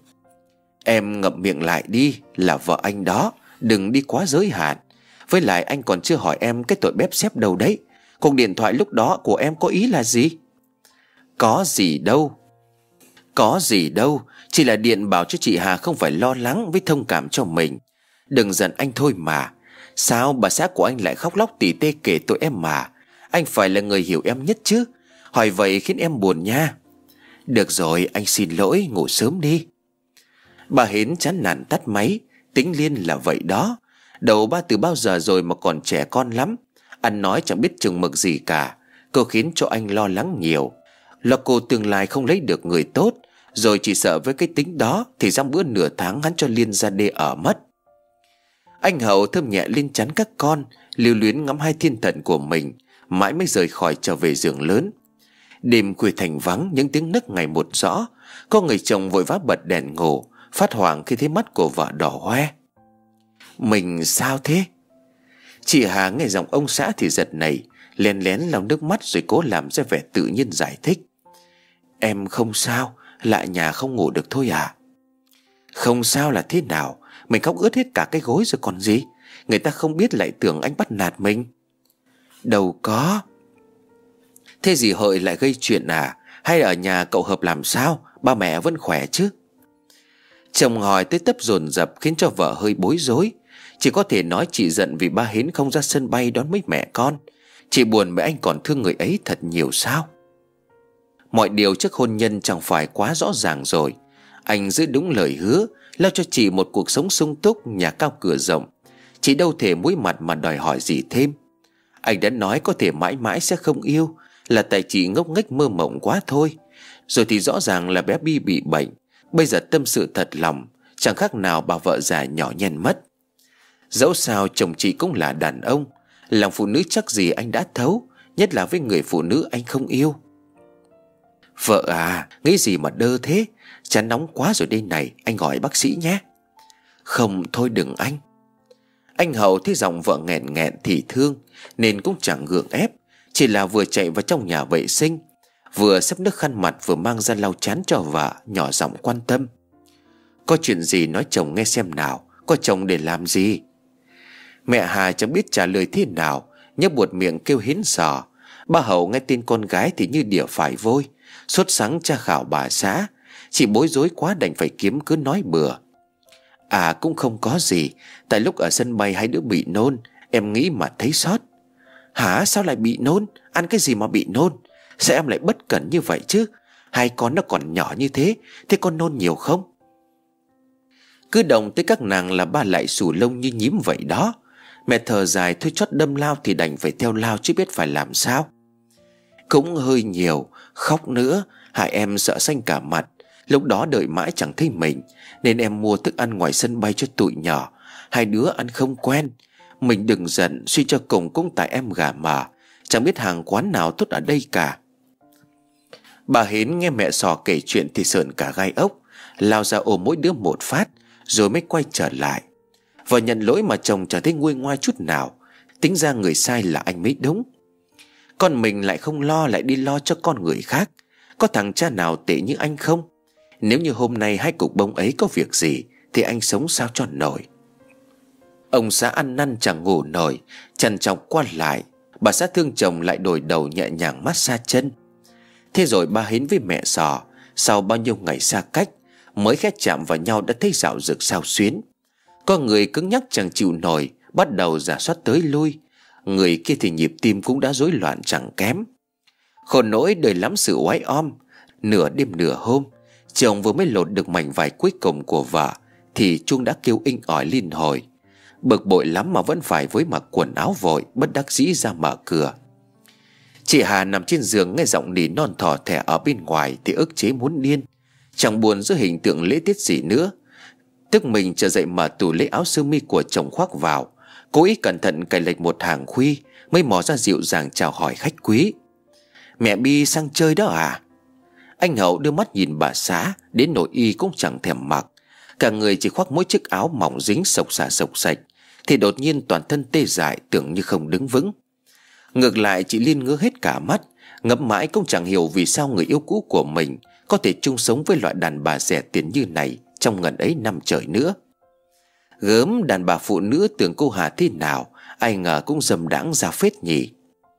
Em ngậm miệng lại đi, là vợ anh đó, đừng đi quá giới hạn. Với lại anh còn chưa hỏi em cái tội bếp xếp đâu đấy. Cuộc điện thoại lúc đó của em có ý là gì? Có gì đâu. Có gì đâu, chỉ là điện bảo cho chị Hà không phải lo lắng với thông cảm cho mình. Đừng giận anh thôi mà. Sao bà xã của anh lại khóc lóc tỉ tê kể tội em mà? Anh phải là người hiểu em nhất chứ. Hỏi vậy khiến em buồn nha. Được rồi, anh xin lỗi, ngủ sớm đi. Bà Hến chán nản tắt máy. Tính Liên là vậy đó. Đầu ba từ bao giờ rồi mà còn trẻ con lắm. Ăn nói chẳng biết chừng mực gì cả. Cô khiến cho anh lo lắng nhiều. Lo cô tương lai không lấy được người tốt. Rồi chỉ sợ với cái tính đó thì dăm bữa nửa tháng hắn cho Liên ra đê ở mất. Anh Hậu thơm nhẹ lên trán các con, lưu luyến ngắm hai thiên thần của mình, mãi mới rời khỏi trở về giường lớn. Đêm khuya thành vắng, những tiếng nấc ngày một rõ. Có người chồng vội vã bật đèn ngủ, phát hoảng khi thấy mắt của vợ đỏ hoe. Mình sao thế? Chị Hà nghe giọng ông xã thì giật nảy, lén lén lau nước mắt rồi cố làm ra vẻ tự nhiên giải thích. Em không sao, lại nhà không ngủ được thôi à? Không sao là thế nào? Mình khóc ướt hết cả cái gối rồi còn gì. Người ta không biết lại tưởng anh bắt nạt mình. Đâu có. Thế gì Hợi lại gây chuyện à? Hay ở nhà cậu Hợp làm sao? Ba mẹ vẫn khỏe chứ? Chồng hỏi tới tấp dồn dập khiến cho vợ hơi bối rối. Chỉ có thể nói chị giận vì ba Hến không ra sân bay đón mấy mẹ con. Chị buồn bởi anh còn thương người ấy thật nhiều sao? Mọi điều trước hôn nhân chẳng phải quá rõ ràng rồi. Anh giữ đúng lời hứa, lo cho chị một cuộc sống sung túc, nhà cao cửa rộng. Chị đâu thể muối mặt mà đòi hỏi gì thêm. Anh đã nói có thể mãi mãi sẽ không yêu, là tại chị ngốc nghếch mơ mộng quá thôi. Rồi thì rõ ràng là bé Bi bị bệnh. Bây giờ tâm sự thật lòng, chẳng khác nào bà vợ già nhỏ nhen mất. Dẫu sao chồng chị cũng là đàn ông. Lòng phụ nữ chắc gì anh đã thấu, nhất là với người phụ nữ anh không yêu. Vợ à, nghĩ gì mà đơ thế? Chán nóng quá rồi đây này, anh gọi bác sĩ nhé. Không, thôi đừng anh. Anh Hậu thấy giọng vợ nghẹn nghẹn thì thương, nên cũng chẳng gượng ép. Chỉ là vừa chạy vào trong nhà vệ sinh, vừa xếp nước khăn mặt vừa mang ra lau chán cho vợ, nhỏ giọng quan tâm. Có chuyện gì nói chồng nghe xem nào. Có chồng để làm gì? Mẹ Hà chẳng biết trả lời thế nào, nhếch buột miệng kêu hến sò. Ba Hậu nghe tin con gái thì như đỉa phải vôi, sốt sắng tra khảo bà xã. Chị bối rối quá đành phải kiếm cứ nói bừa. À cũng không có gì. Tại lúc ở sân bay hai đứa bị nôn, em nghĩ mà thấy sót. Hả, sao lại bị nôn? Ăn cái gì mà bị nôn? Sao em lại bất cẩn như vậy chứ? Hai con nó còn nhỏ như thế, thế con nôn nhiều không? Cứ động tới các nàng là ba lại xù lông như nhím vậy đó. Mẹ thở dài thôi, chót đâm lao thì đành phải theo lao chứ biết phải làm sao. Cũng hơi nhiều. Khóc nữa, hai em sợ xanh cả mặt. Lúc đó đợi mãi chẳng thấy mình, nên em mua thức ăn ngoài sân bay cho tụi nhỏ. Hai đứa ăn không quen. Mình đừng giận, suy cho cùng cũng tại em gà mờ, chẳng biết hàng quán nào tốt ở đây cả. Bà Hến nghe mẹ Sò kể chuyện thì sợn cả gai ốc, lao ra ôm mỗi đứa một phát, rồi mới quay trở lại. Vợ nhận lỗi mà chồng chẳng thấy nguôi ngoai chút nào. Tính ra người sai là anh mới đúng. Con mình lại không lo, lại đi lo cho con người khác. Có thằng cha nào tệ như anh không? Nếu như hôm nay hai cục bông ấy có việc gì thì anh sống sao cho nổi. Ông xã ăn năn chẳng ngủ nổi, trằn trọc qua lại. Bà xã thương chồng lại đổi đầu nhẹ nhàng massage chân. Thế rồi ba Hến với mẹ Sò sau bao nhiêu ngày xa cách mới khẽ chạm vào nhau đã thấy dạo dực sao xuyến. Có người cứng nhắc chẳng chịu nổi, bắt đầu rà soát tới lui. Người kia thì nhịp tim cũng đã rối loạn chẳng kém. Khổ nỗi đời lắm sự oái om. Nửa đêm nửa hôm, chồng vừa mới lột được mảnh vải cuối cùng của vợ thì chuông đã kêu inh ỏi liên hồi. Bực bội lắm mà vẫn phải với mặc quần áo vội, bất đắc dĩ ra mở cửa. Chị Hà nằm trên giường nghe giọng nỉ non thỏ thẻ ở bên ngoài thì ức chế muốn điên. Chẳng buồn giữa hình tượng lễ tiết gì nữa. Tức mình trở dậy mở tủ lấy áo sơ mi của chồng khoác vào, cố ý cẩn thận cài lệch một hàng khuy, mới mò ra dịu dàng chào hỏi khách quý. Mẹ Bi sang chơi đó à? Anh Hậu đưa mắt nhìn bà xã, đến nội y cũng chẳng thèm mặc. Cả người chỉ khoác mỗi chiếc áo mỏng dính sộc xà sộc sạch, thì đột nhiên toàn thân tê dại, tưởng như không đứng vững. Ngược lại chị Liên ngứa hết cả mắt, ngẫm mãi cũng chẳng hiểu vì sao người yêu cũ của mình có thể chung sống với loại đàn bà rẻ tiền như này trong ngần ấy năm trời nữa. Gớm, đàn bà phụ nữ tưởng cô Hà thế nào, ai ngờ cũng dầm đãng ra phết nhỉ.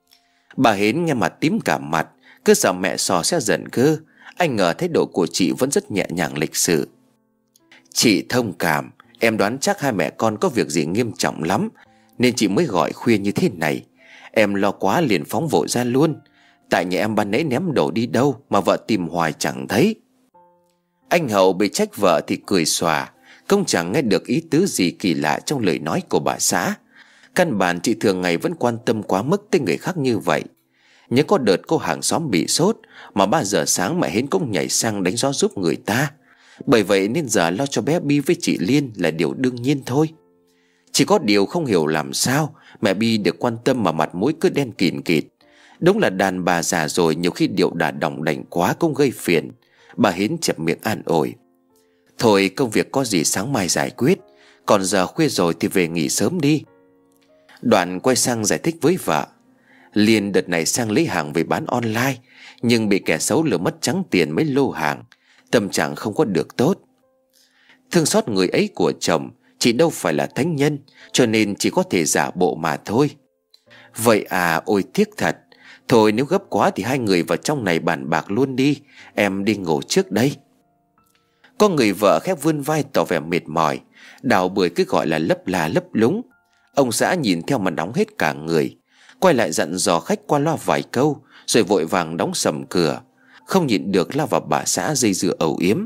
Bà Hến nghe mặt tím cả mặt, cứ sợ mẹ Sò sẽ giận cơ. Anh ngờ thái độ của chị vẫn rất nhẹ nhàng lịch sự. Chị thông cảm, em đoán chắc hai mẹ con có việc gì nghiêm trọng lắm, nên chị mới gọi khuya như thế này. Em lo quá liền phóng vội ra luôn. Tại nhà em ban nãy ném đồ đi đâu mà vợ tìm hoài chẳng thấy. Anh Hậu bị trách vợ thì cười xòa, không chẳng nghe được ý tứ gì kỳ lạ trong lời nói của bà xã. Căn bản chị thường ngày vẫn quan tâm quá mức tới người khác như vậy. Nhớ có đợt cô hàng xóm bị sốt, mà ba giờ sáng mẹ Hến cũng nhảy sang đánh gió giúp người ta. Bởi vậy nên giờ lo cho bé Bi với chị Liên là điều đương nhiên thôi. Chỉ có điều không hiểu làm sao mẹ Bi được quan tâm mà mặt mũi cứ đen kịt kịt. Đúng là đàn bà già rồi, nhiều khi điệu đà đỏng đảnh quá cũng gây phiền. Bà Hến chẹp miệng an ủi. Thôi công việc có gì sáng mai giải quyết, còn giờ khuya rồi thì về nghỉ sớm đi. Đoạn quay sang giải thích với vợ. Liên đợt này sang lấy hàng về bán online, nhưng bị kẻ xấu lừa mất trắng tiền mấy lô hàng. Tâm trạng không có được tốt. Thương xót người ấy của chồng, chị đâu phải là thánh nhân, cho nên chỉ có thể giả bộ mà thôi. Vậy à, ôi tiếc thật. Thôi nếu gấp quá thì hai người vào trong này bàn bạc luôn đi, em đi ngủ trước đây. Có người vợ khép vươn vai tỏ vẻ mệt mỏi. Đào Bưởi cứ gọi là lấp là lấp lúng. Ông xã nhìn theo mà nóng hết cả người, quay lại dặn dò khách qua loa vài câu, rồi vội vàng đóng sầm cửa. Không nhịn được lao vào bà xã dây dưa ầu yếm.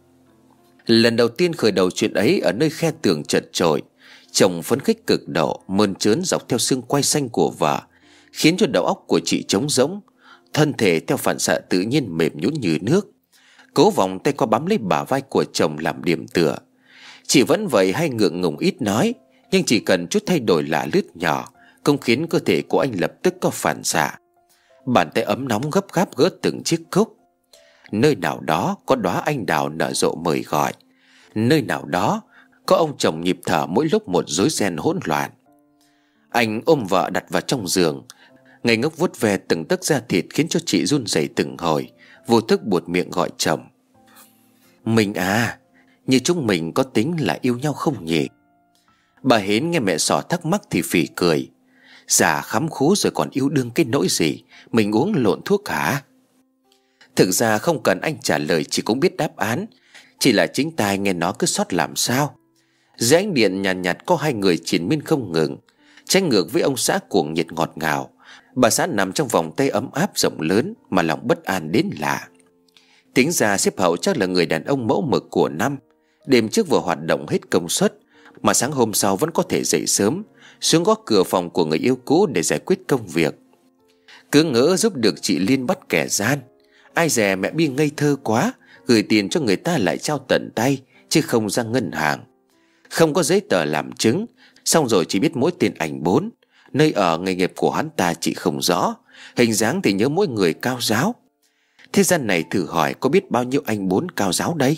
Lần đầu tiên khởi đầu chuyện ấy ở nơi khe tường chật chội, chồng phấn khích cực độ, mơn trớn dọc theo xương quai xanh của vợ, khiến cho đầu óc của chị trống rỗng. Thân thể theo phản xạ tự nhiên mềm nhũn như nước, cố vòng tay qua bám lấy bả vai của chồng làm điểm tựa. Chị vẫn vậy hay ngượng ngùng ít nói, nhưng chỉ cần chút thay đổi lạ lướt nhỏ cũng khiến cơ thể của anh lập tức có phản xạ. Bàn tay ấm nóng gấp gáp gỡ từng chiếc cúc. Nơi nào đó có đóa anh đào nở rộ mời gọi. Nơi nào đó có ông chồng nhịp thở mỗi lúc một rối ren hỗn loạn. Anh ôm vợ đặt vào trong giường, ngây ngốc vuốt ve từng tấc da thịt khiến cho chị run rẩy từng hồi, vô thức buột miệng gọi chồng. Mình à, như chúng mình có tính là yêu nhau không nhỉ? Bà Hến nghe mẹ Sò thắc mắc thì phì cười. Già khắm khú rồi còn yêu đương cái nỗi gì, mình uống lộn thuốc hả? Thực ra không cần anh trả lời, chị cũng biết đáp án. Chỉ là chính tai nghe nó cứ sót làm sao. Dưới ánh điện nhàn nhạt, nhạt có hai người triền miên không ngừng, trái ngược với ông xã cuồng nhiệt ngọt ngào. Bà xã nằm trong vòng tay ấm áp rộng lớn mà lòng bất an đến lạ. Tính ra sếp Hậu chắc là người đàn ông mẫu mực của năm. Đêm trước vừa hoạt động hết công suất, mà sáng hôm sau vẫn có thể dậy sớm, xuống gõ cửa phòng của người yêu cũ để giải quyết công việc. Cứ ngỡ giúp được chị Liên bắt kẻ gian. Ai dè mẹ Bi ngây thơ quá, gửi tiền cho người ta lại trao tận tay, chứ không ra ngân hàng. Không có giấy tờ làm chứng, xong rồi chỉ biết mỗi tên ảnh Bốn. Nơi ở nghề nghiệp của hắn ta chị không rõ, hình dáng thì nhớ mỗi người cao giáo. Thế gian này thử hỏi có biết bao nhiêu anh Bốn cao giáo đây?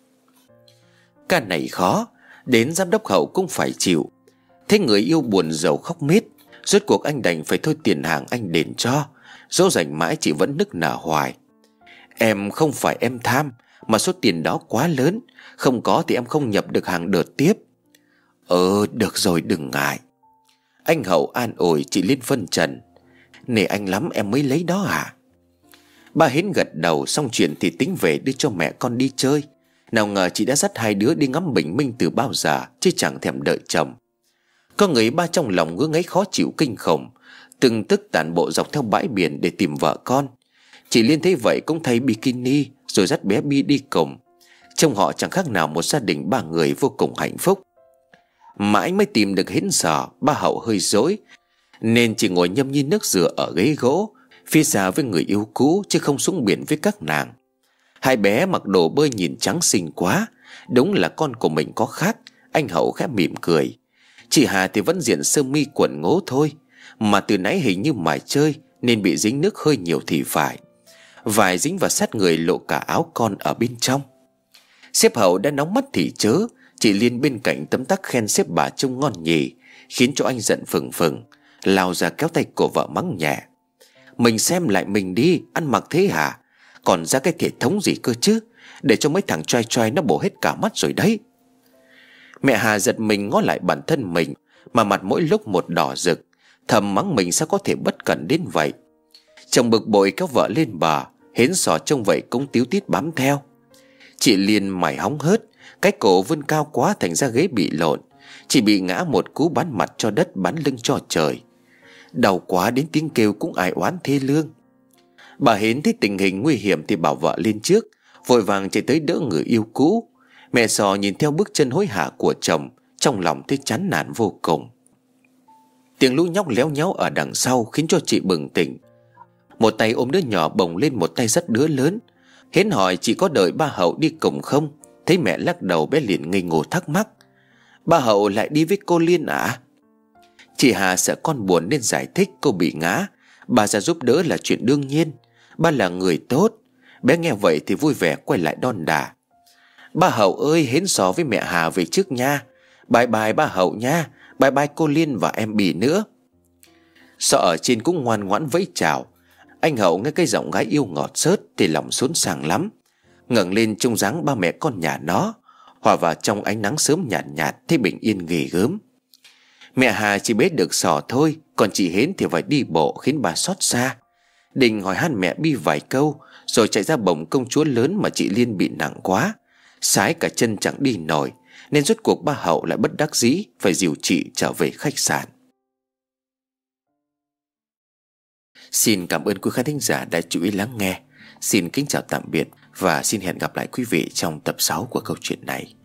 Ca này khó, đến giám đốc Hậu cũng phải chịu. Thế người yêu buồn rầu khóc mít, rốt cuộc anh đành phải thôi tiền hàng anh đền cho. Dỗ dành mãi chị vẫn nức nở hoài. Em không phải em tham, mà số tiền đó quá lớn, không có thì em không nhập được hàng đợt tiếp. Ờ được rồi đừng ngại. Anh Hậu an ủi chị Liên phân trần. Nể anh lắm em mới lấy đó à? Bà Hến gật đầu, xong chuyện thì tính về đưa cho mẹ con đi chơi. Nào ngờ chị đã dắt hai đứa đi ngắm bình minh từ bao giờ, chứ chẳng thèm đợi chồng. Có người ba trong lòng ngứa ngáy khó chịu kinh khủng, từng tức tản bộ dọc theo bãi biển để tìm vợ con. Chị Liên thấy vậy cũng thay bikini rồi dắt bé Bi đi cùng. Trông họ chẳng khác nào một gia đình ba người vô cùng hạnh phúc. Mãi mới tìm được Hến Sò, ba Hậu hơi rối, nên chỉ ngồi nhâm nhi nước dừa ở ghế gỗ phía xa với người yêu cũ, chứ không xuống biển với các nàng. Hai bé mặc đồ bơi nhìn trắng xinh quá, đúng là con của mình có khác. Anh Hậu khẽ mỉm cười. Chị Hà thì vẫn diện sơ mi quần ngố thôi, mà từ nãy hình như mải chơi nên bị dính nước hơi nhiều thì phải. Vải dính vào sát người lộ cả áo con ở bên trong. Sếp Hậu đã nóng mắt thì chớ. Chị Liên bên cạnh tấm tắc khen sếp bà trông ngon nhỉ, khiến cho anh giận phừng phừng, lao ra kéo tay của vợ mắng nhẹ. Mình xem lại mình đi, ăn mặc thế hả? Còn ra cái thể thống gì cơ chứ? Để cho mấy thằng trai trai nó bổ hết cả mắt rồi đấy. Mẹ Hà giật mình ngó lại bản thân mình, mà mặt mỗi lúc một đỏ rực, thầm mắng mình sao có thể bất cẩn đến vậy. Chồng bực bội kéo vợ lên bờ, Hến Sò trông vậy cũng tíu tít bám theo. Chị Liên mày hóng hớt, cái cổ vươn cao quá thành ra ghế bị lộn. Chị bị ngã một cú bắn mặt cho đất, bắn lưng cho trời. Đau quá đến tiếng kêu cũng ai oán thê lương. Bà Hến thấy tình hình nguy hiểm thì bảo vợ lên trước, vội vàng chạy tới đỡ người yêu cũ. Mẹ Sò nhìn theo bước chân hối hả của chồng, trong lòng thấy chán nản vô cùng. Tiếng lũ nhóc léo nhéo ở đằng sau khiến cho chị bừng tỉnh. Một tay ôm đứa nhỏ, bồng lên một tay dắt đứa lớn. Hến hỏi chị có đợi ba Hậu đi cùng không. Thấy mẹ lắc đầu, bé liền ngây ngô thắc mắc: Ba Hậu lại đi với cô Liên à? Chị Hà sợ con buồn nên giải thích cô bị ngã, bà ra giúp đỡ là chuyện đương nhiên. Ba là người tốt. Bé nghe vậy thì vui vẻ quay lại đon đả: Ba Hậu ơi, Hến Sò với mẹ Hà về trước nha. Bye bye ba Hậu nha. Bye bye cô Liên và em Bì nữa. Sò ở trên cũng ngoan ngoãn vẫy chào. Anh Hậu nghe cái giọng gái yêu ngọt xớt thì lòng xốn sàng lắm. Ngẩng lên trông dáng ba mẹ con nhà nó, hòa vào trong ánh nắng sớm nhạt nhạt, thấy bình yên ghê gớm. Mẹ Hà chỉ bế được Sò thôi, còn chị Hến thì phải đi bộ khiến bà xót xa. Định hỏi han mẹ Bi vài câu rồi chạy ra bồng công chúa lớn mà chị Liên bị nặng quá, sái cả chân chẳng đi nổi, nên rốt cuộc ba Hậu lại bất đắc dĩ phải dìu chị trở về khách sạn. Xin cảm ơn quý khán thính giả đã chú ý lắng nghe. Xin kính chào tạm biệt và xin hẹn gặp lại quý vị trong tập sáu của câu chuyện này.